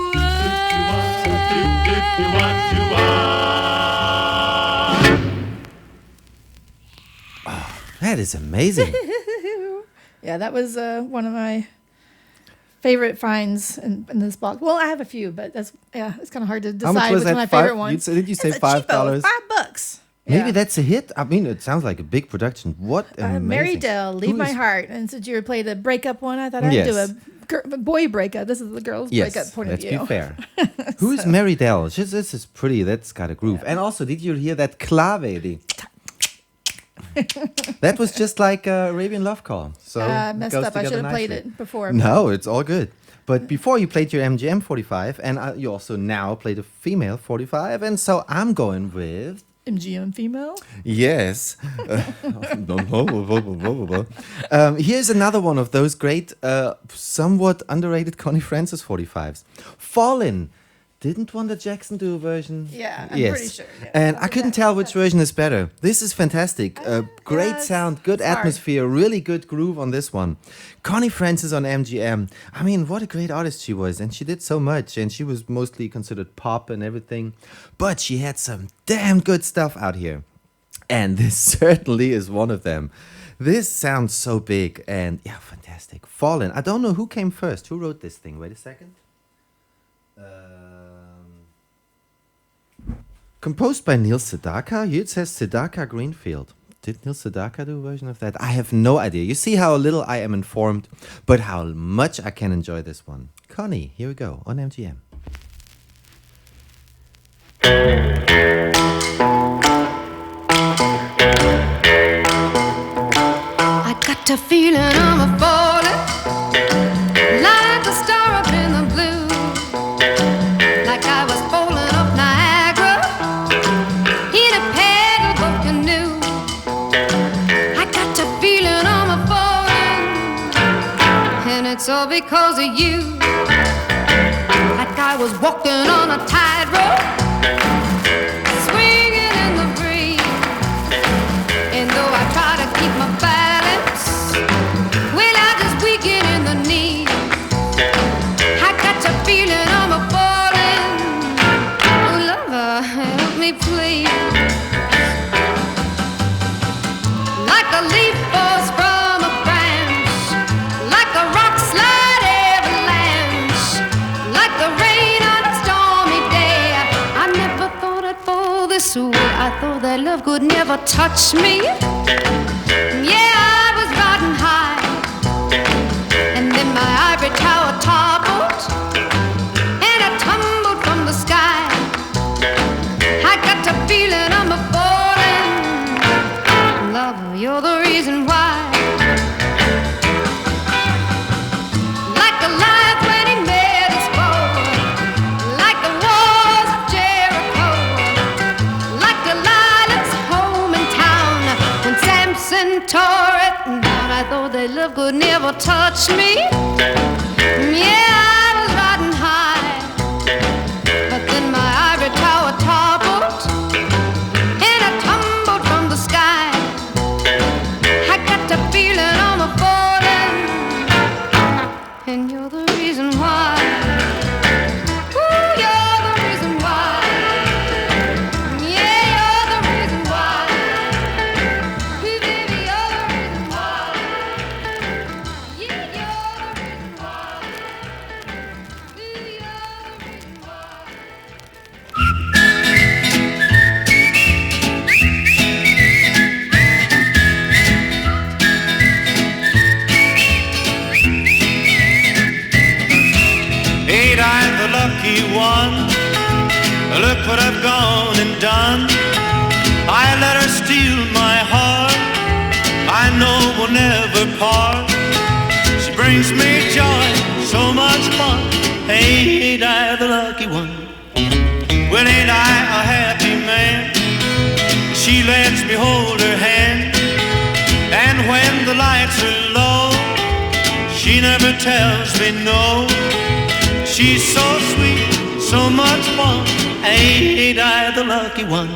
That is amazing. Yeah, that was one of my favorite finds in this box. Well, I have a few, but it's kind of hard to How much decide was which that? one my favorite ones. Did you say It's a cheapo, $5? $5. Maybe Yeah. that's a hit. I mean, it sounds like a big production. What amazing. Mary Dell, Leave Who My is- Heart. And since you played a breakup one, I thought I'd do Yes. a boy breakup. This is the girl's breakup point let's of view. be fair. Who is Mary Dell? This is pretty. That's got a groove. And also, did you hear that clave? That was just like Arabian Love Call. So I it messed goes up. I should together have played nicely. it before. No, it's all good. But before you played your MGM 45, and you also now played a female 45, and so I'm going with. MGM female? Yes. Here's another one of those great, somewhat underrated Connie Francis 45s. Fallen. Didn't Wanda Jackson do a version? Yeah, I'm yes. pretty sure. Yeah. And I couldn't tell which version is better. This is fantastic. Great it's- sound, good it's hard. atmosphere, really good groove on this one. Connie Francis on MGM. I mean, what a great artist she was. And she did so much. And she was mostly considered pop and everything. But she had some damn good stuff out here. And this certainly is one of them. This sounds so big and yeah, fantastic. Fallen. I don't know who came first. Who wrote this thing? Wait a second. Composed by Neil Sedaka. Here it says Sedaka Greenfield. Did Neil Sedaka do a version of that? I have no idea. You see how little I am informed, but how much I can enjoy this one. Connie, here we go on MGM. I got a feeling I'm a falling like a star up in the blue, like I was falling up Niagara in a paddleboat canoe. I got a feeling I'm a falling, and it's all because of you. Like I was walking on a tightrope, swinging in the breeze, and though I try to keep my balance, well, I just weaken in the knees. I got a feeling I'm a falling. Lover, help me please. Like a leaf falls from a branch, like a rock slide avalanche, like the rain on a stormy day. I never thought I'd fall this way. I thought that love could never touch me. Yeah, I was riding high, and then my ivory tower toppled, and I tumbled from the sky. I got a feeling I'm a falling. Lover, you're the reason why. Like a lion when he met his foe, like the walls of Jericho, like Delilah's home in town when Samson tore it down. I thought that love could never touch me. Yeah, I was riding high, but then my ivory tower toppled, and I tumbled from the sky. I got the feeling I'm a falling, and you're the reason why. Ooh, you're the reason why. Yeah, you're the reason why. Ooh, baby, you're the reason why. Yeah, you're the reason why. Ooh, you're the reason why. Ain't I the lucky one? Look what I've gone and done. I let her steal my heart. I know we'll never part. She brings me joy, so much fun. Ain't I the lucky one? Well, ain't I a happy man? She lets me hold her hand. And when the lights are low, she never tells me no. She's so sweet, so much fun. Ain't I the lucky one?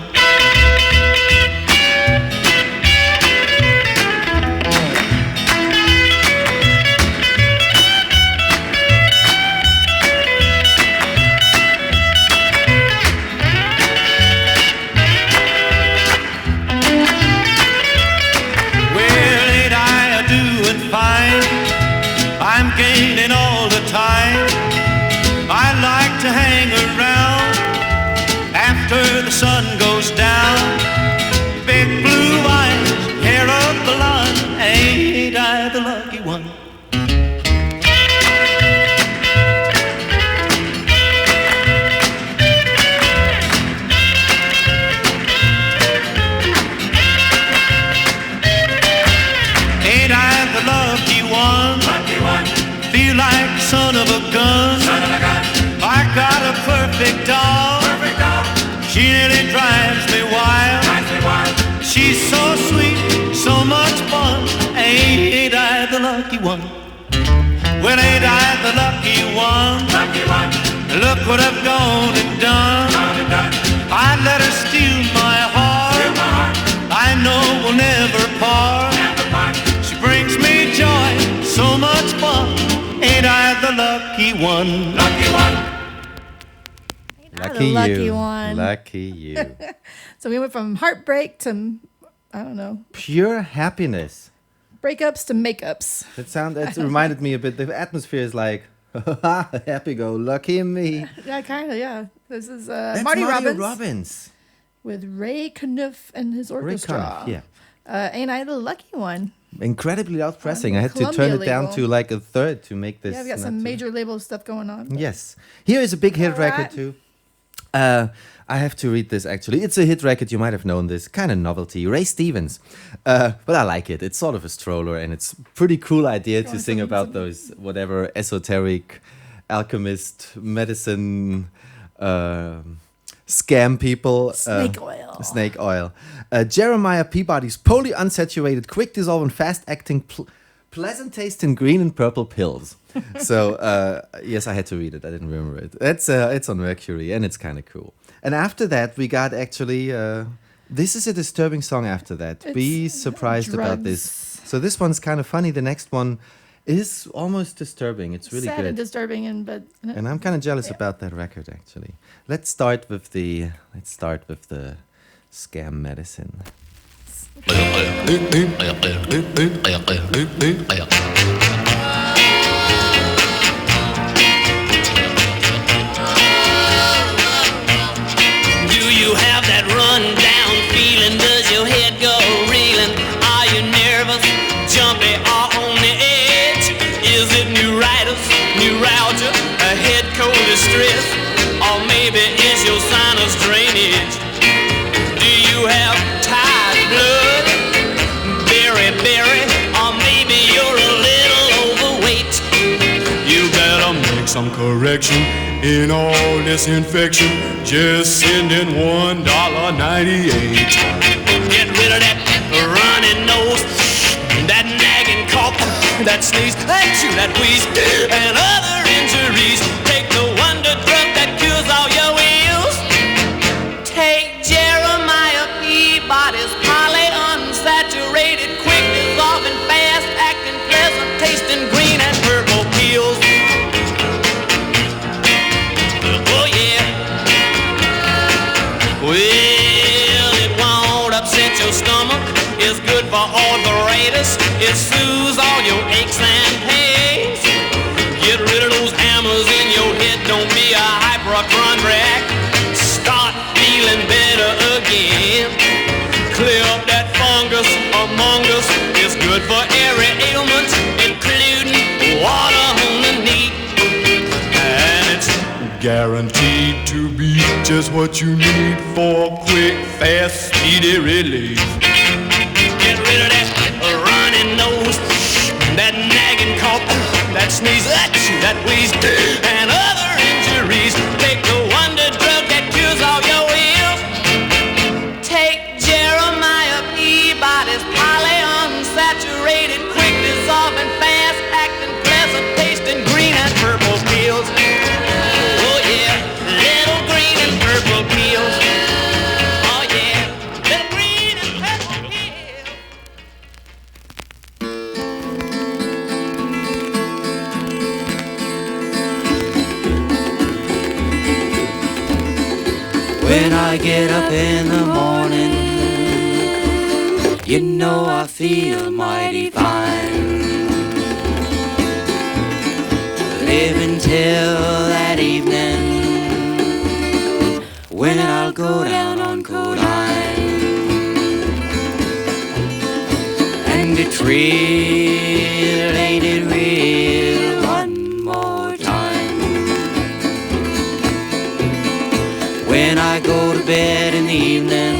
Well, ain't I a doing fine? I'm gaining all the time. I like to hang around after the sun goes down. lucky one? Well, ain't I the lucky one? Lucky one. Look what I've gone and done. I let her steal my heart. I know we'll never part. She brings me joy, so much fun. Ain't I the lucky one? Lucky one. Lucky the lucky you. one. Lucky you. So we went from heartbreak to, I don't know, Pure happiness. breakups to makeups. It reminded me a bit. The atmosphere is like, happy go lucky me. Yeah, kind of, yeah. This is That's Marty Robbins Robbins. with Ray Knuff and his orchestra. Conniff, yeah. Ain't I the lucky one? Incredibly loud pressing. I had to Columbia turn it down label. to like a third to make this. Yeah, we got not some too- major label stuff going on. Yes. Here is a big hit Alright. record too. I have to read this actually. It's a hit record. You might have known this. Kind of novelty. Ray Stevens. But I like it. It's sort of a stroller and it's pretty cool idea to sing about those whatever esoteric alchemist medicine scam people. Snake oil. Snake oil. Jeremiah Peabody's poly unsaturated, quick dissolve and fast acting pleasant taste in green and purple pills. So yes, I had to read it. I didn't remember it. It's on Mercury and it's kind of cool. And after that, we got actually. This is a disturbing song. After that, be surprised about this. So this one's kind of funny. The next one is almost disturbing. It's really Sad good. and disturbing, but And I'm kind of jealous about that record actually. Let's start with the scam medicine. Do you have that run down feeling? Does your head go reeling? Are you nervous, jumpy, or on the edge? Is it neuritis, neuralgia, a head cold distress? Or maybe is your sinus drainage? Do you have tired blood, berry, or maybe you're a little overweight? You better make some correction in all this infection. Just send in $1.98. Get rid of that runny nose, that nagging cough, that sneeze, that chew, that wheeze, and other injuries. Take the wonder drug that cures all your ills. Take Jeremiah Peabody's polyunsaturated, quick dissolving, fast acting, pleasant tasting green and purple pills. Oh yeah. Well, it won't upset your stomach. It's good for arthritis. It soothes all your aches and pains. Get rid of those hammers in your head. Don't be a hypochondriac. Start feeling better again. Clear up that fungus among us. It's good for every ailment, including water on the knee. And it's guaranteed to be just what you need for quick, fast, speedy relief. Get rid of that runny nose, that nagging cough, that sneeze, that chew, that wheeze, and other injuries. Take the wonder drug that cures all your ills. Take Jeremiah Peabody's polyunsaturated, quick dissolving, fast acting, pleasant tasting green and purple pills. Oh yeah, little green and purple pills. Oh yeah, little green and purple pills. When I get up in the morning, you know I feel mighty fine. Live until that evening, when I'll go down on Codine. And it's real, ain't it real, one more time. When I go to bed in the evening,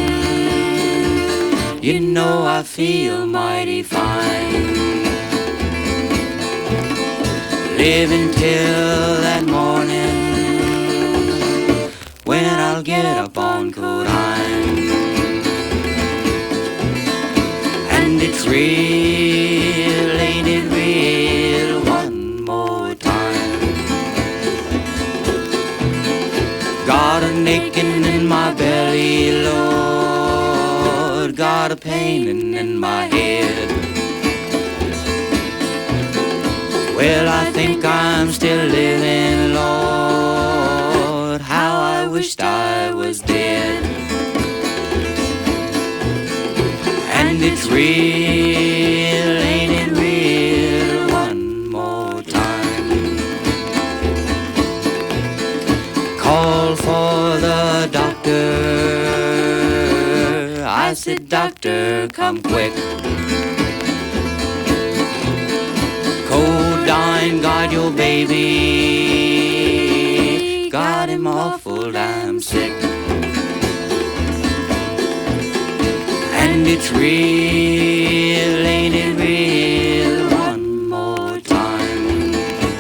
you know I feel mighty fine. Live until that morning, when I'll get up on Codine. And it's real, ain't it real? lot of pain in my head. Well, I think I'm still living, Lord, how I wished I was dead. And it's real, ain't it real? One more time. Call for the doctor. I said, doctor, come quick. Codyne got your baby, got him awful damn sick. And it's real, ain't it real? One more time.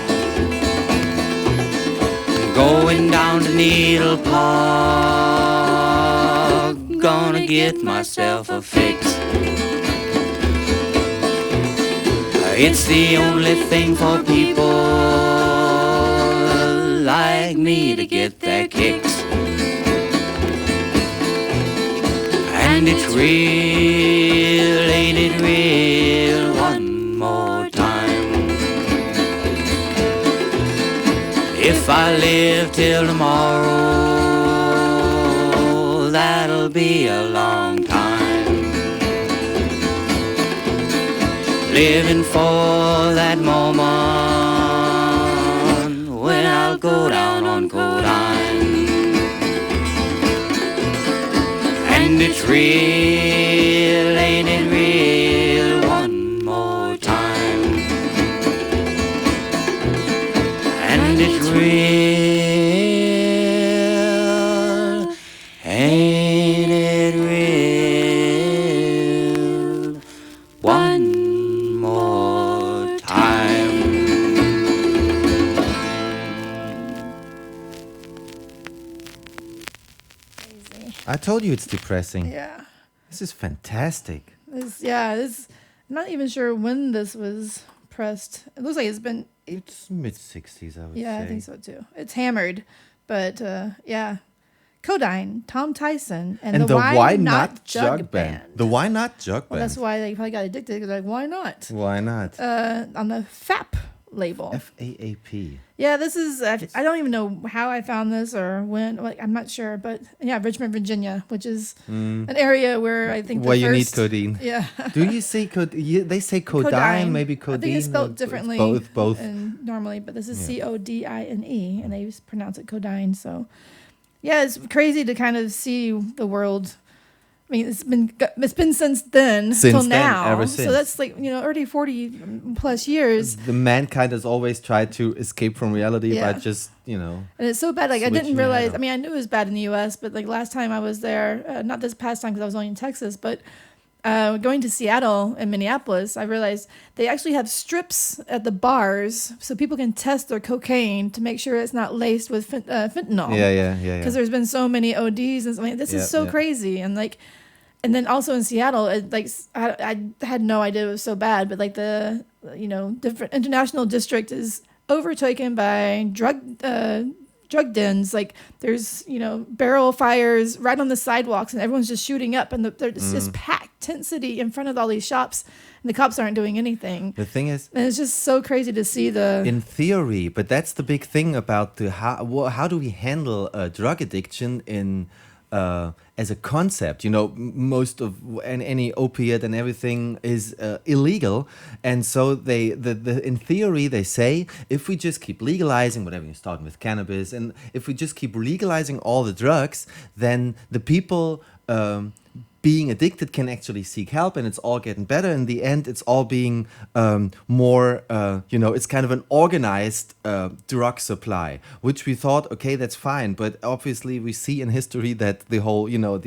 Going down to Needle Park, gonna get myself a fix. It's the only thing for people like me to get their kicks. And it's real, ain't it real? One more time. If I live till tomorrow, that'll be a long time. Living for that moment when I'll go down on Codyne. And it's real, ain't it real? One more time. And it's real, ain't it real? One more time. I told you it's depressing. Yeah. This is fantastic. This, I'm not even sure when this was pressed. It looks like it's been. It's mid-60s, I would say. Yeah, I think so too. It's hammered, but yeah. Codyne, Tom Tyson, and the Why Not Jug Band. The Why Not Jug Band. Well, that's why they probably got addicted. Because like, why not? Why not? On the FAP label. FAAP. Yeah, this is. I don't even know how I found this or when. Like, I'm not sure, but yeah, Richmond, Virginia, which is an area where I think where you need codeine. Yeah. Do you say they say codyne, maybe codeine? I think it's spelled differently. Both. And normally, but this is Codine, and they pronounce it Codyne. So, yeah, it's crazy to kind of see the world. I mean, it's been since then till now. Ever since. So that's like, already 40 plus years. The mankind has always tried to escape from reality by just, And it's so bad. Like, I didn't realize. I mean, I knew it was bad in the U.S., but like last time I was there, not this past time because I was only in Texas, but going to Seattle and Minneapolis, I realized they actually have strips at the bars so people can test their cocaine to make sure it's not laced with fentanyl. Yeah. Because there's been so many ODs and something. This is so crazy. And like, and then also in Seattle, I had no idea it was so bad, but like the different international district is overtaken by drug dens. Like there's barrel fires right on the sidewalks, and everyone's just shooting up, and it's just packed tent city in front of all these shops, and the cops aren't doing anything. The thing is, and it's just so crazy to see in theory, but that's the big thing about how do we handle drug addiction in. As a concept, most of any opiate and everything is illegal, and so in theory they say if we just keep legalizing whatever, you start with cannabis, and if we just keep legalizing all the drugs, then the people being addicted can actually seek help, and it's all getting better. In the end, it's all being more, it's kind of an organized drug supply, which we thought, okay, that's fine. But obviously, we see in history that the whole,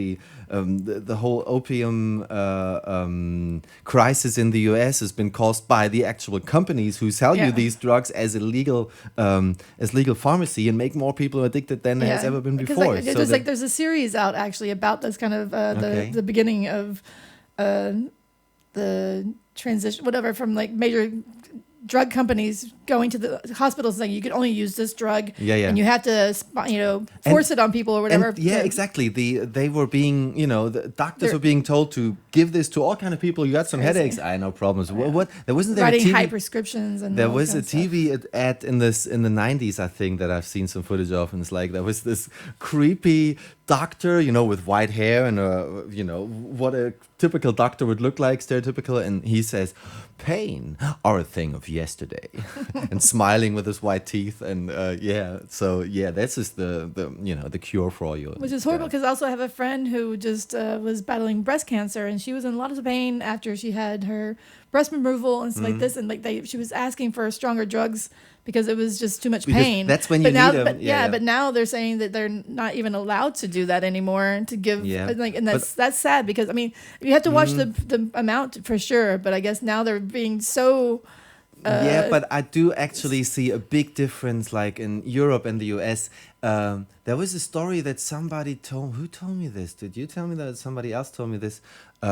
the whole opium crisis in the U.S. has been caused by the actual companies who sell you these drugs as legal pharmacy and make more people addicted than has ever been before. There's a series out actually about this kind of the beginning of the transition, whatever, from like major drug companies going to the hospitals saying you could only use this drug, Yeah. and you have to, force it on people or whatever. And, yeah, exactly. They were being, the doctors were being told to give this to all kind of people. You got some Crazy. headaches, no problems. What? There wasn't there a Writing TV high prescriptions and There all was a kinds of stuff. TV ad in the 90s, I think, that I've seen some footage of, and it's like there was this creepy doctor, with white hair and what a typical doctor would look like, stereotypical, and he says, "Pain are a thing of yesterday," and smiling with his white teeth, and that's just the cure for all your. Which is horrible because I also have a friend who just was battling breast cancer, and she was in a lot of pain after she had her breast removal and stuff like this, and she was asking for stronger drugs because it was just too much Because pain. that's when but you now, need 'em. But, Yeah, yeah. but now they're saying that they're not even allowed to do that anymore to give. Yeah. And that's sad because you have to watch the amount for sure, but I guess now they're being so. Yeah, but I do actually see a big difference, like in Europe and the US. There was a story that somebody told. Who told me this? Did you tell me that? Somebody else told me this.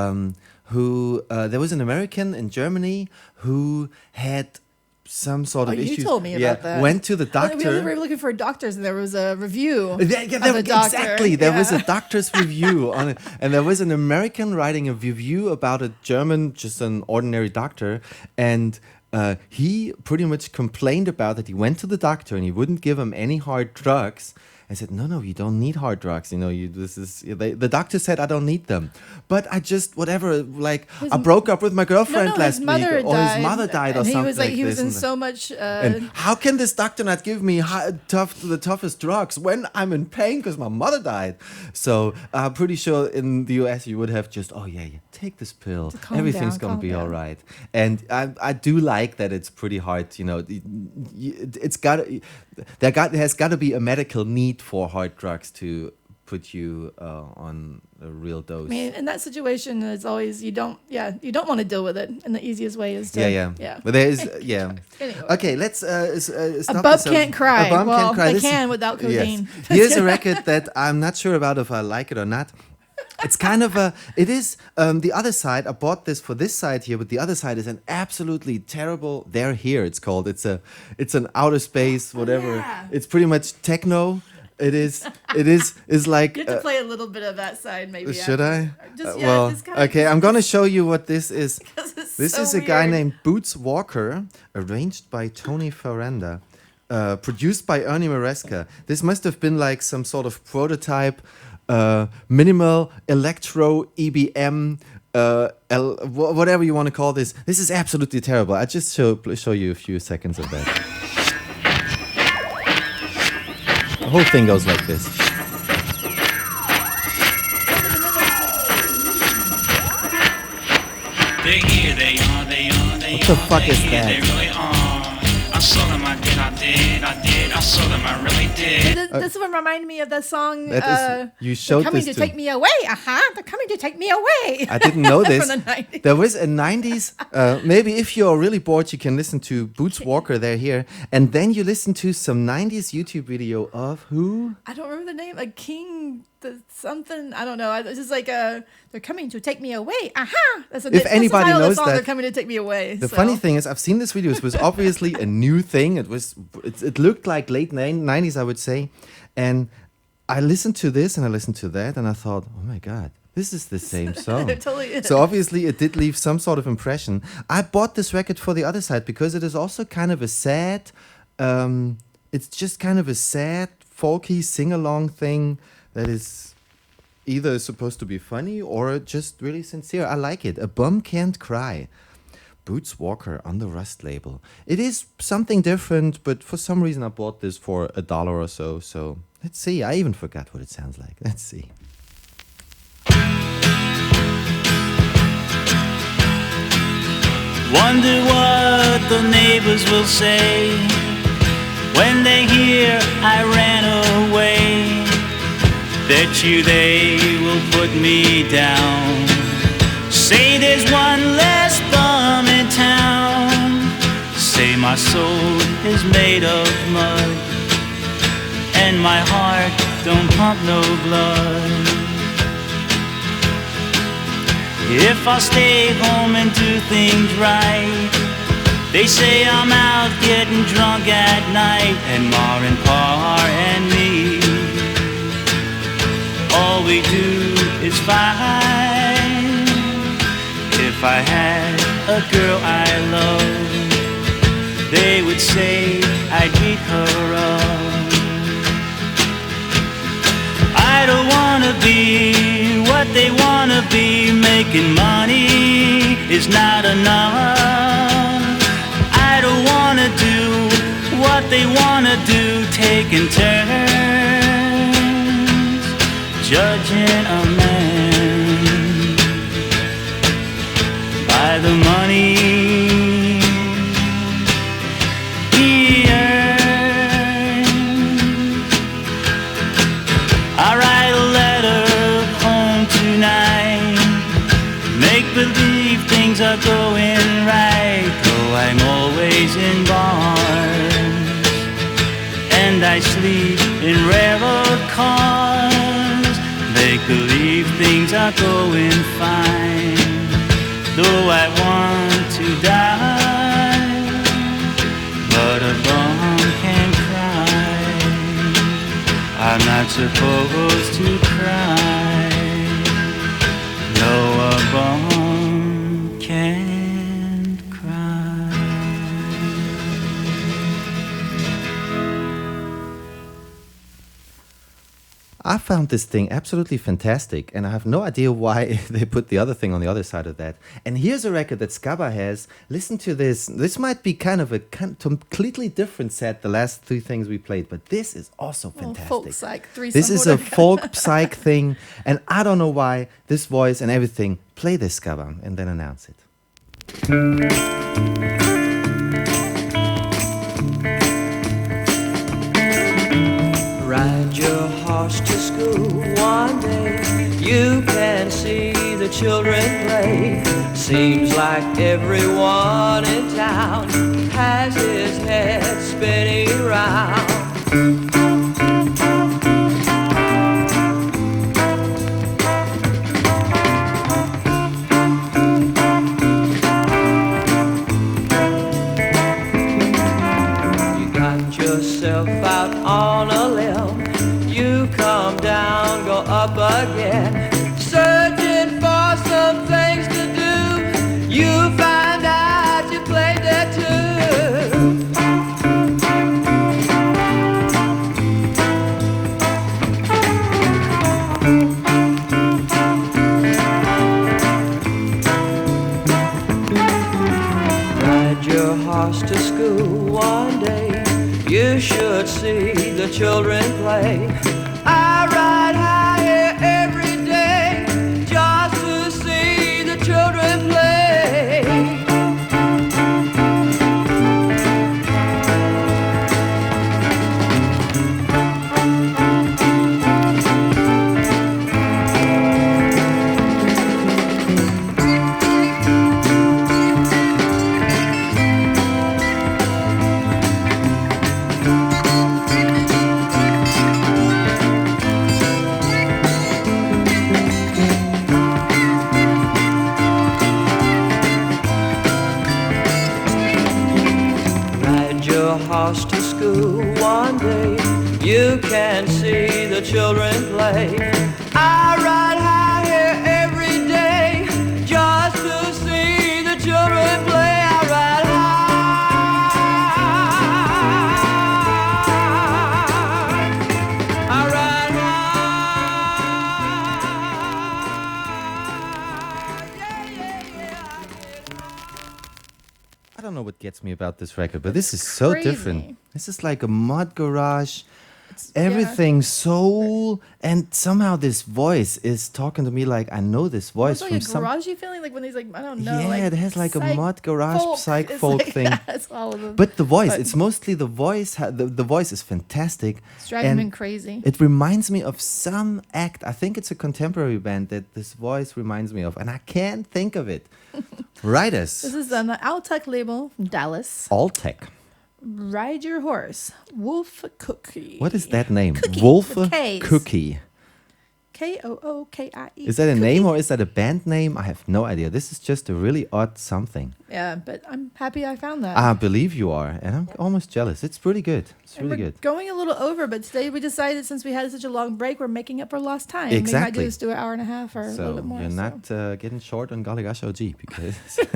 There was an American in Germany who had some sort of issues. You told me about that. Went to the doctor. We were looking for doctors, and there was a review. of the doctor. Exactly. There was a doctor's review on it, and there was an American writing a review about a German, just an ordinary doctor, and. He pretty much complained about that. He went to the doctor and he wouldn't give him any hard drugs. I said, no, you don't need hard drugs. The doctor said I don't need them. But I just, I broke up with my girlfriend last week. Or his mother died or and something he was like, he this. was in so much... and how can this doctor not give me the toughest drugs when I'm in pain because my mother died? So I'm pretty sure in the US you would have just, take this pill. Everything's going to be all right. And I do like that it's pretty hard. There has got to be a medical need for hard drugs to put you on a real dose. I mean, in that situation, it's always you don't want to deal with it, and the easiest way is to yeah. But there is Anyway. Okay, let's stop A bum this. can't cry. A bum Well, can't cry. they This- can without codeine. Yes. Here's a record that I'm not sure about if I like it or not. It's kind of it is the other side. I bought this for this side here, but the other side is an absolutely terrible. They're here. It's called. It's an outer space, whatever. yeah. It's pretty much techno. It's like. You have to play a little bit of that side, maybe. Should I? Just, just kinda, okay. I'm gonna show you what this is. it's This so is a guy weird. named Boots Walker, arranged by Tony Ferranda, produced by Ernie Maresca. This must have been like some sort of prototype, minimal electro EBM, whatever you want to call this. This is absolutely terrible. I just show you a few seconds of that. The whole thing goes like this. They're here, they are, they are, they What the are. fuck they're is here, that? They really are. I saw them, I did. I saw them, I really did. This one reminded me of that song. That is- you They're showed coming this to to- take me away. They're coming to take me away. I didn't know this. From the 90s. There was a 90s. Maybe if you're really bored, you can listen to Boots Walker. They're here. And then you listen to some 90s YouTube video of who? I don't remember the name. Like King something. I don't know. It's just like they're coming to take me away. That's If anybody the title of knows the song, that- they're coming to take me away. The so. funny thing is, I've seen this video. It was obviously a new thing. It looked like late 90s, I would say. And I listened to this and I listened to that and I thought, oh my God, this is the same song. It totally is. So obviously it did leave some sort of impression. I bought this record for the other side because it is also kind of a sad, it's just kind of a sad, folky sing-along thing that is either supposed to be funny or just really sincere. I like it. A Bum Can't Cry. Boots Walker on the Rust label. It is something different, but for some reason I bought this for $1 or so. So let's see. I even forgot what it sounds like. Let's see. Wonder what the neighbors will say when they hear I ran away. Bet you they will put me down. Say there's one less bum in town. Say my soul is made of mud and my heart don't pump no blood. If I stay home and do things right, They say I'm out getting drunk at night, and Ma and Pa and me, all we do is fight. If I had a girl I love, they would say I'd beat her up. I don't wanna be what they wanna be. Making money is not enough. I don't wanna do what they wanna do. Taking turns judging a man by the money he earns. I write a letter home tonight, make believe things are going right, though I'm always in bars, and I sleep in railroad cars. Make believe things are going fine, though I want to die, but a bum can cry. I'm not supposed to cry. No, a bum can't cry. I found this thing absolutely fantastic, and I have no idea why they put the other thing on the other side of that. And here's a record that Scabba has. Listen to this. This might be kind of a completely different set, the last three things we played, but this is also fantastic. Folk psych, This is a folk psych thing, and I don't know why this voice and everything. Play this, Scabba, and then announce it. Ride your horse to school one day. You can see the children play. Seems like everyone in town has his head spinning around. Yourself out on a limb, you come down, go up again, searching for some things to do. You find out you played there too. Ride your horse to school one day. You should see the children play. I ride high here every day just to see the children play. Horse to school one day, you can see the children play. I ride high here every day just to see the children play. I ride high, I ride I don't know what gets me about this record, but this is so different. This is like a mod garage, everything soul, and somehow this voice is talking to me like I know this voice It's from like a some. garagey feeling, like when he's like, I don't know. Yeah, like it has like a psych mod garage folk. psych It's folk like thing. that. It's all of them. But the voice, But it's mostly the voice. The voice is fantastic. It's driving and me crazy. It reminds me of some act. I think it's a contemporary band that this voice reminds me of, and I can't think of it. Writers. This is on the Altec label from Dallas. Altec. Ride Your Horse, Wolf Cookie. What is that name? Cookie, Wolf with Ks. Cookie. Kookie. Is that a name or is that a band name? I have no idea. This is just a really odd something. Yeah, but I'm happy I found that. I believe you are, and I'm almost jealous. It's pretty good. It's And really we're good. going a little over, but today we decided since we had such a long break, we're making up for lost time. We might Exactly. just do an hour and a half or a little So bit more. you're so. not getting short on Galigash OG because.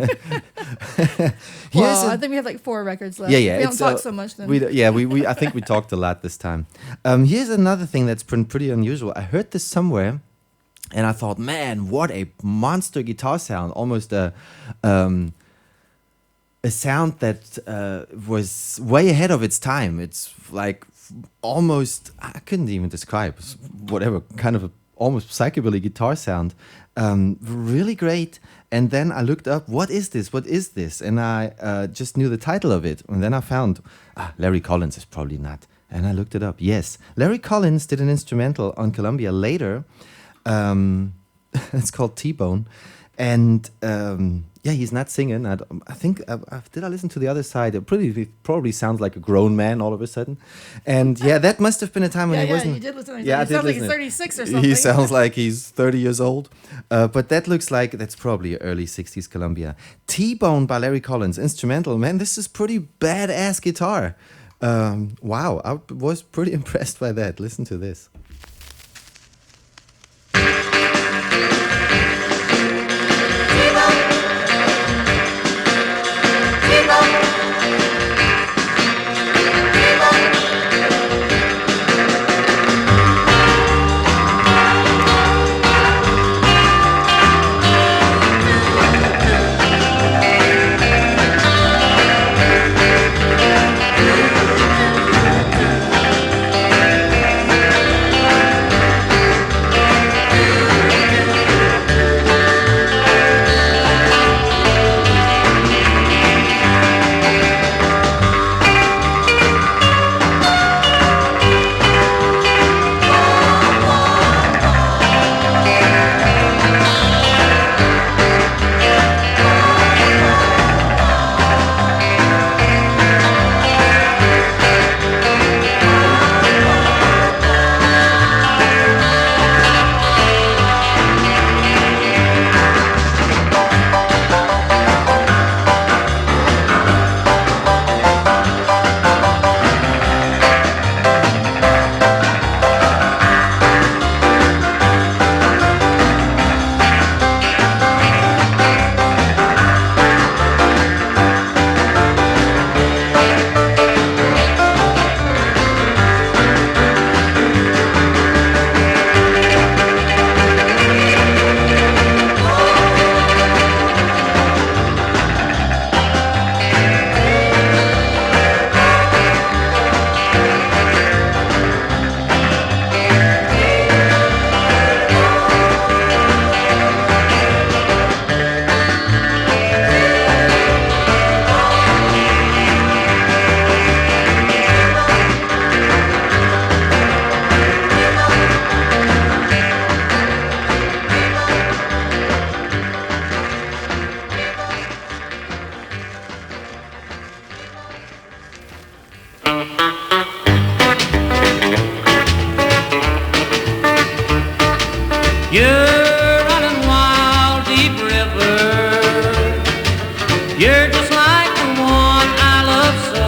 Well, I think we have like 4 records left. Yeah, yeah. We don't it's, talk so much then. we I think we talked a lot this time. Here's another thing that's pretty unusual. I heard this somewhere, and I thought, man, what a monster guitar sound! Almost a sound that was way ahead of its time. It's like almost, I couldn't even describe, whatever kind of a almost psychobilly guitar sound. Really great. And then I looked up, what is this? What is this? And I just knew the title of it. And then I found, Larry Collins is probably not. And I looked it up. Yes, Larry Collins did an instrumental on Columbia later. It's called T-Bone. And yeah, he's not singing. I think, did I listen to the other side? It probably sounds like a grown man all of a sudden. And yeah, that must have been a time when he wasn't. You did listen. Yeah, He sounds like he's 36 or something. He sounds like he's 30 years old. But that looks like that's probably early 60s Columbia. T-Bone by Larry Collins, instrumental. Man, this is pretty badass guitar. Wow, I was pretty impressed by that. Listen to this. You're running wild, deep river. You're just like the one I love so.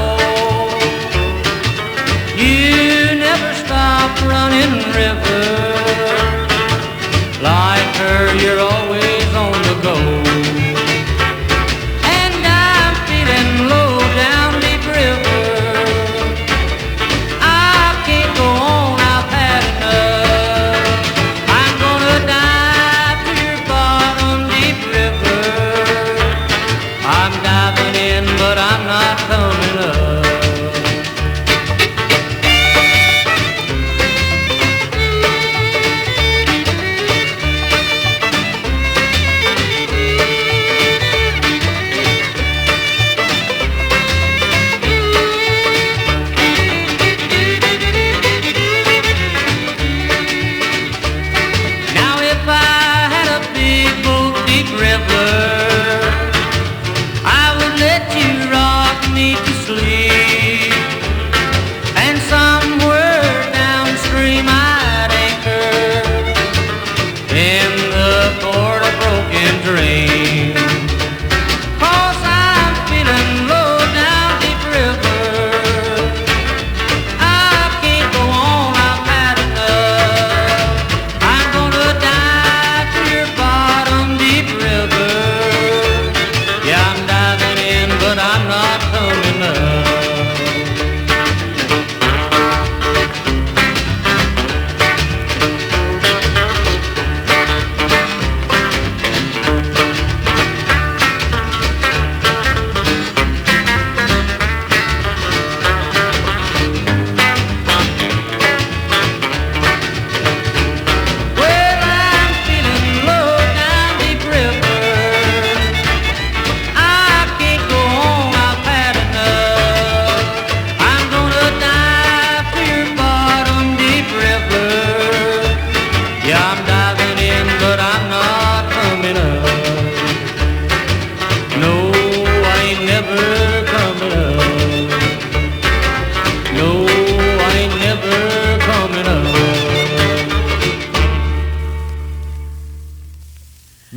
You never stop running, river. Like her, you're always on the go. And I'm feeling low down, deep river. I can't go on, I've had enough. I'm gonna dive to your bottom, deep river. I'm diving in, but I'm not coming up. Now if I had a big boat, deep river, I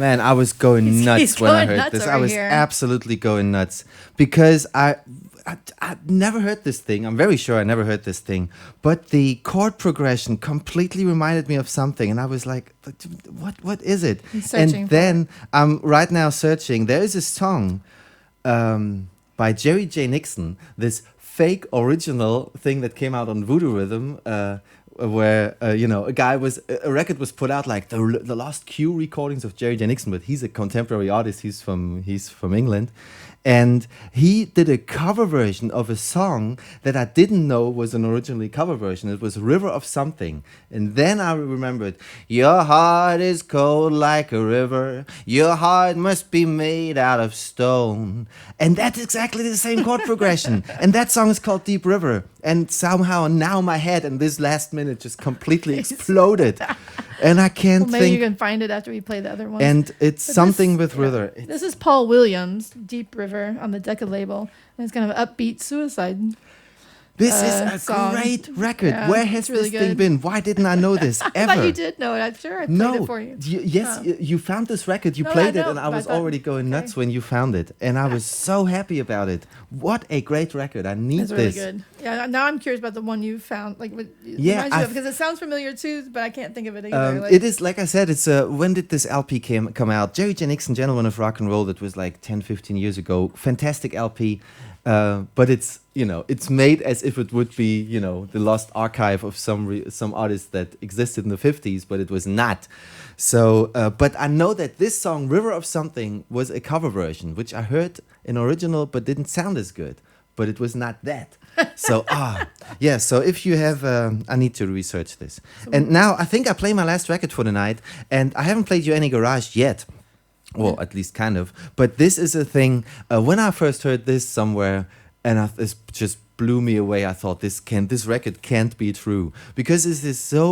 man, I was going nuts he's when I going heard nuts this. I over was here. absolutely going nuts because I never heard this thing. I'm very sure I never heard this thing. But the chord progression completely reminded me of something. And I was like, what is it? He's searching And for then I'm right now searching. There is a song by Jerry J. Nixon, this fake original thing that came out on Voodoo Rhythm, where a record was put out like the Lost Q recordings of Jerry J. Nixon, but he's a contemporary artist. He's from England, and he did a cover version of a song that I didn't know was an originally cover version. It was River of Something, and then I remembered, your heart is cold like a river, your heart must be made out of stone, and that's exactly the same chord progression. And that song is called Deep River, and somehow now my head in this last minute just completely exploded, and I can't Well, maybe think. you can find it after we play the other one. And it's something with River. This is Paul Williams, Deep River, on the Decca label. And it's kind of an upbeat suicide. This is a song. great record. Yeah, Where has it's really this thing good. been? Why didn't I know this I ever? thought you did know it. I'm sure I played No, it for you. yes, Oh. you found this record, you No, I played it, know, and I but I was thought- already going nuts when you found it, and I was so happy about it. What a great record! I need It's really this. good. Yeah, now I'm curious about the one you found. Like, what Yeah, reminds you of, I've- because it sounds familiar too, but I can't think of it either. Like, It is, like I said, it's when did this LP come out? Jerry J. Nixon, Gentleman of Rock and Roll, that was like 10, 15 years ago. Fantastic LP, but it's made as if it would be, the lost archive of some artist that existed in the 50s, but it was not. So, but I know that this song, River of Something, was a cover version, which I heard in original, but didn't sound as good. But it was not that. So, yeah. So if you have, I need to research this. And now I think I play my last record for the night, and I haven't played you any Garage yet. Well, at least kind of. But this is a thing. When I first heard this somewhere, and this just blew me away. I thought this record can't be true, because this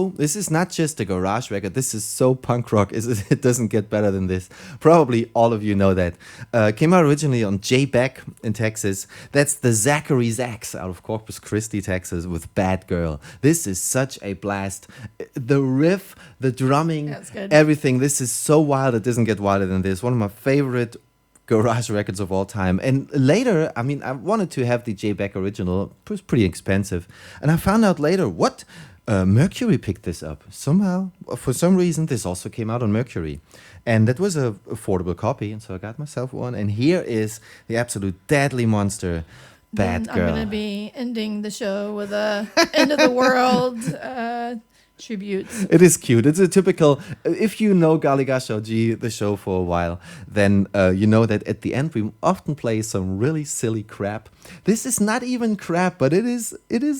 is not just a garage record. This is so punk rock. It doesn't get better than this. Probably all of you know that. Came out originally on J. Beck in Texas. That's the Zachary Zax out of Corpus Christi, Texas, with Bad Girl. This is such a blast. The riff, the drumming, That's good. everything. This is so wild. It doesn't get wilder than this. One of my favorite garage records of all time. And later, I wanted to have the J. Beck original. It was pretty expensive. And I found out later, Mercury picked this up. Somehow, for some reason, this also came out on Mercury. And that was a affordable copy, and so I got myself one. And here is the absolute deadly monster, Bad then Girl. I'm going to be ending the show with a end of the world tribute. It is cute. It's a typical. If you know Gali Gasho G, the show for a while, then you know that at the end we often play some really silly crap. This is not even crap, but it is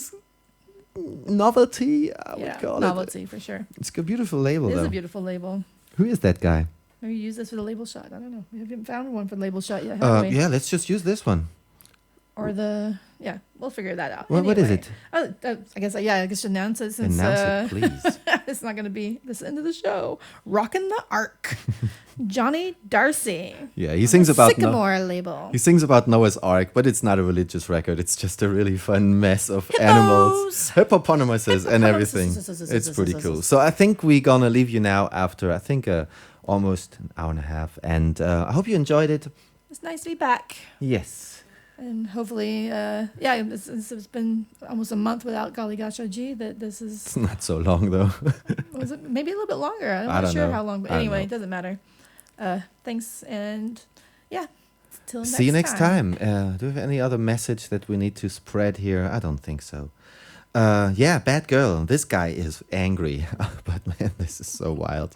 novelty. I would call novelty for sure. It's a beautiful label, It is though. a beautiful label. Who is that guy? Maybe use this for the label shot. I don't know. We haven't found one for the label shot yet, have we? Yeah, let's just use this one. Or we'll figure that out. What is Anyway. it? I guess announce it since Announce it, please. it's not going to be this end of the show. Rockin' the Ark, Johnny Darcy. Yeah, he sings about Sycamore label. He sings about Noah's Ark, but it's not a religious record. It's just a really fun mess of animals, hippopotamuses, and everything. It's pretty cool. So I think we're gonna leave you now after almost an hour and a half, and I hope you enjoyed it. It's nice to be back. Yes. And hopefully, it's been almost a month without Gali Gasho G. That this is. It's not so long though. Was it maybe a little bit longer? I'm I not don't sure know. how long, but I don't anyway, know. it doesn't matter. Thanks, and till See you next time. Do you have any other message that we need to spread here? I don't think so. Bad Girl. This guy is angry, but man, this is so wild.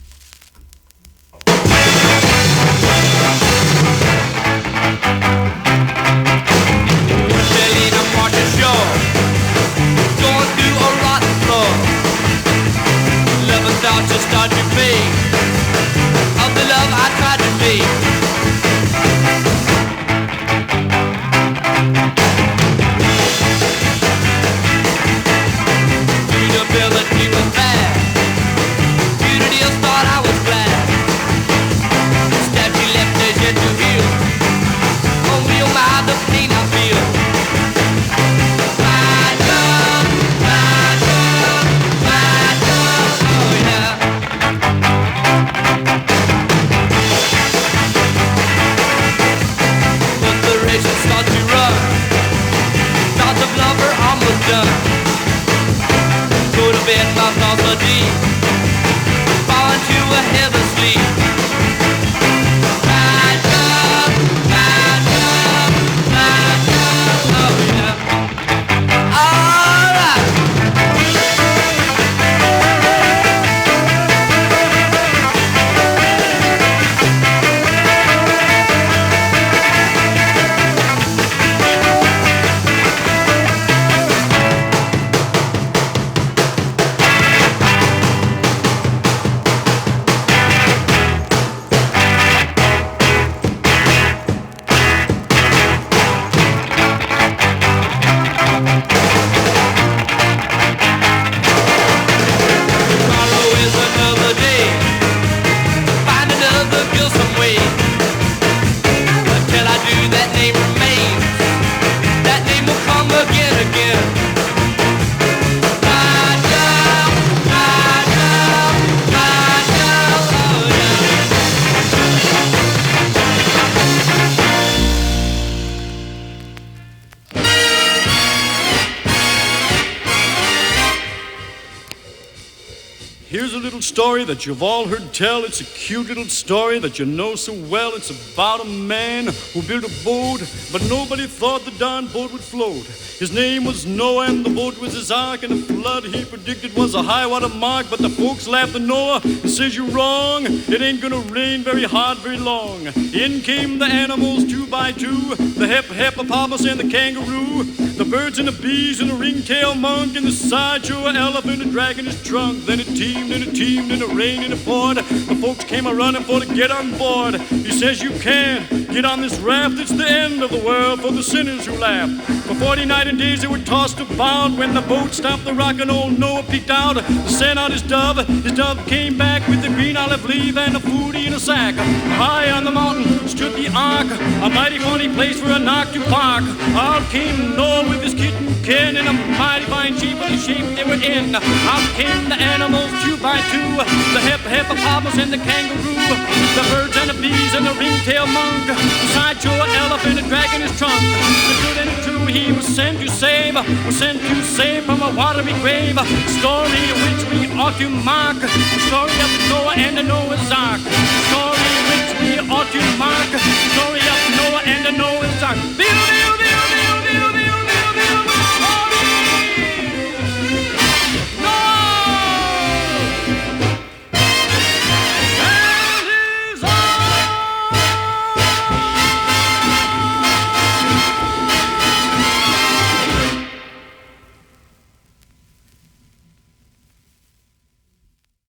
Belly in a party show, going through a rotten floor. Love without to start to fade. Of the love I tried to be. Through the ability was bad. Through the deal thought I was glad. Stab she left us yet to heal. Only on my the pain I feel. Bad love, bad love, bad love, oh yeah. a little story that you've all heard tell. It's a cute little story that you know so well. It's about a man who built a boat, but nobody thought the darn boat would float. His name was Noah and the boat was his ark, and the flood he predicted was a high water mark. But the folks laughed at Noah and says, you're wrong, it ain't gonna rain very hard very long. In came the animals 2 by 2, the hippopotamus and the kangaroo, the birds and the bees and the ringtail monk and the sideshow elephant and dragging his trunk. Then it teemed and it teemed and it rained and it poured. The folks came a-running for to get on board. He says, you can't get on this raft, it's the end of the world for the sinners who laugh. For 40 nights and days they were tossed about. When the boat stopped the rock and old Noah peeked out to send out his dove. His dove came back with the green olive leaf and a foodie in a sack. High on the mountain stood the ark, a mighty funny place for an ark to park. Out came Noah with his kitten Ken in a mighty fine shape of the shape they were in. Out came the animals 2 by 2, the hippopotamus and the kangaroo, the birds and the bees and the ringtail monk, the sideshow elephant and dragging his trunk. The good and the true he was sent to save, from a watery grave. Story which we ought to mark, the story of Noah and the Noah's Ark. Story which we ought to mark, the story of Noah and the Noah's Ark.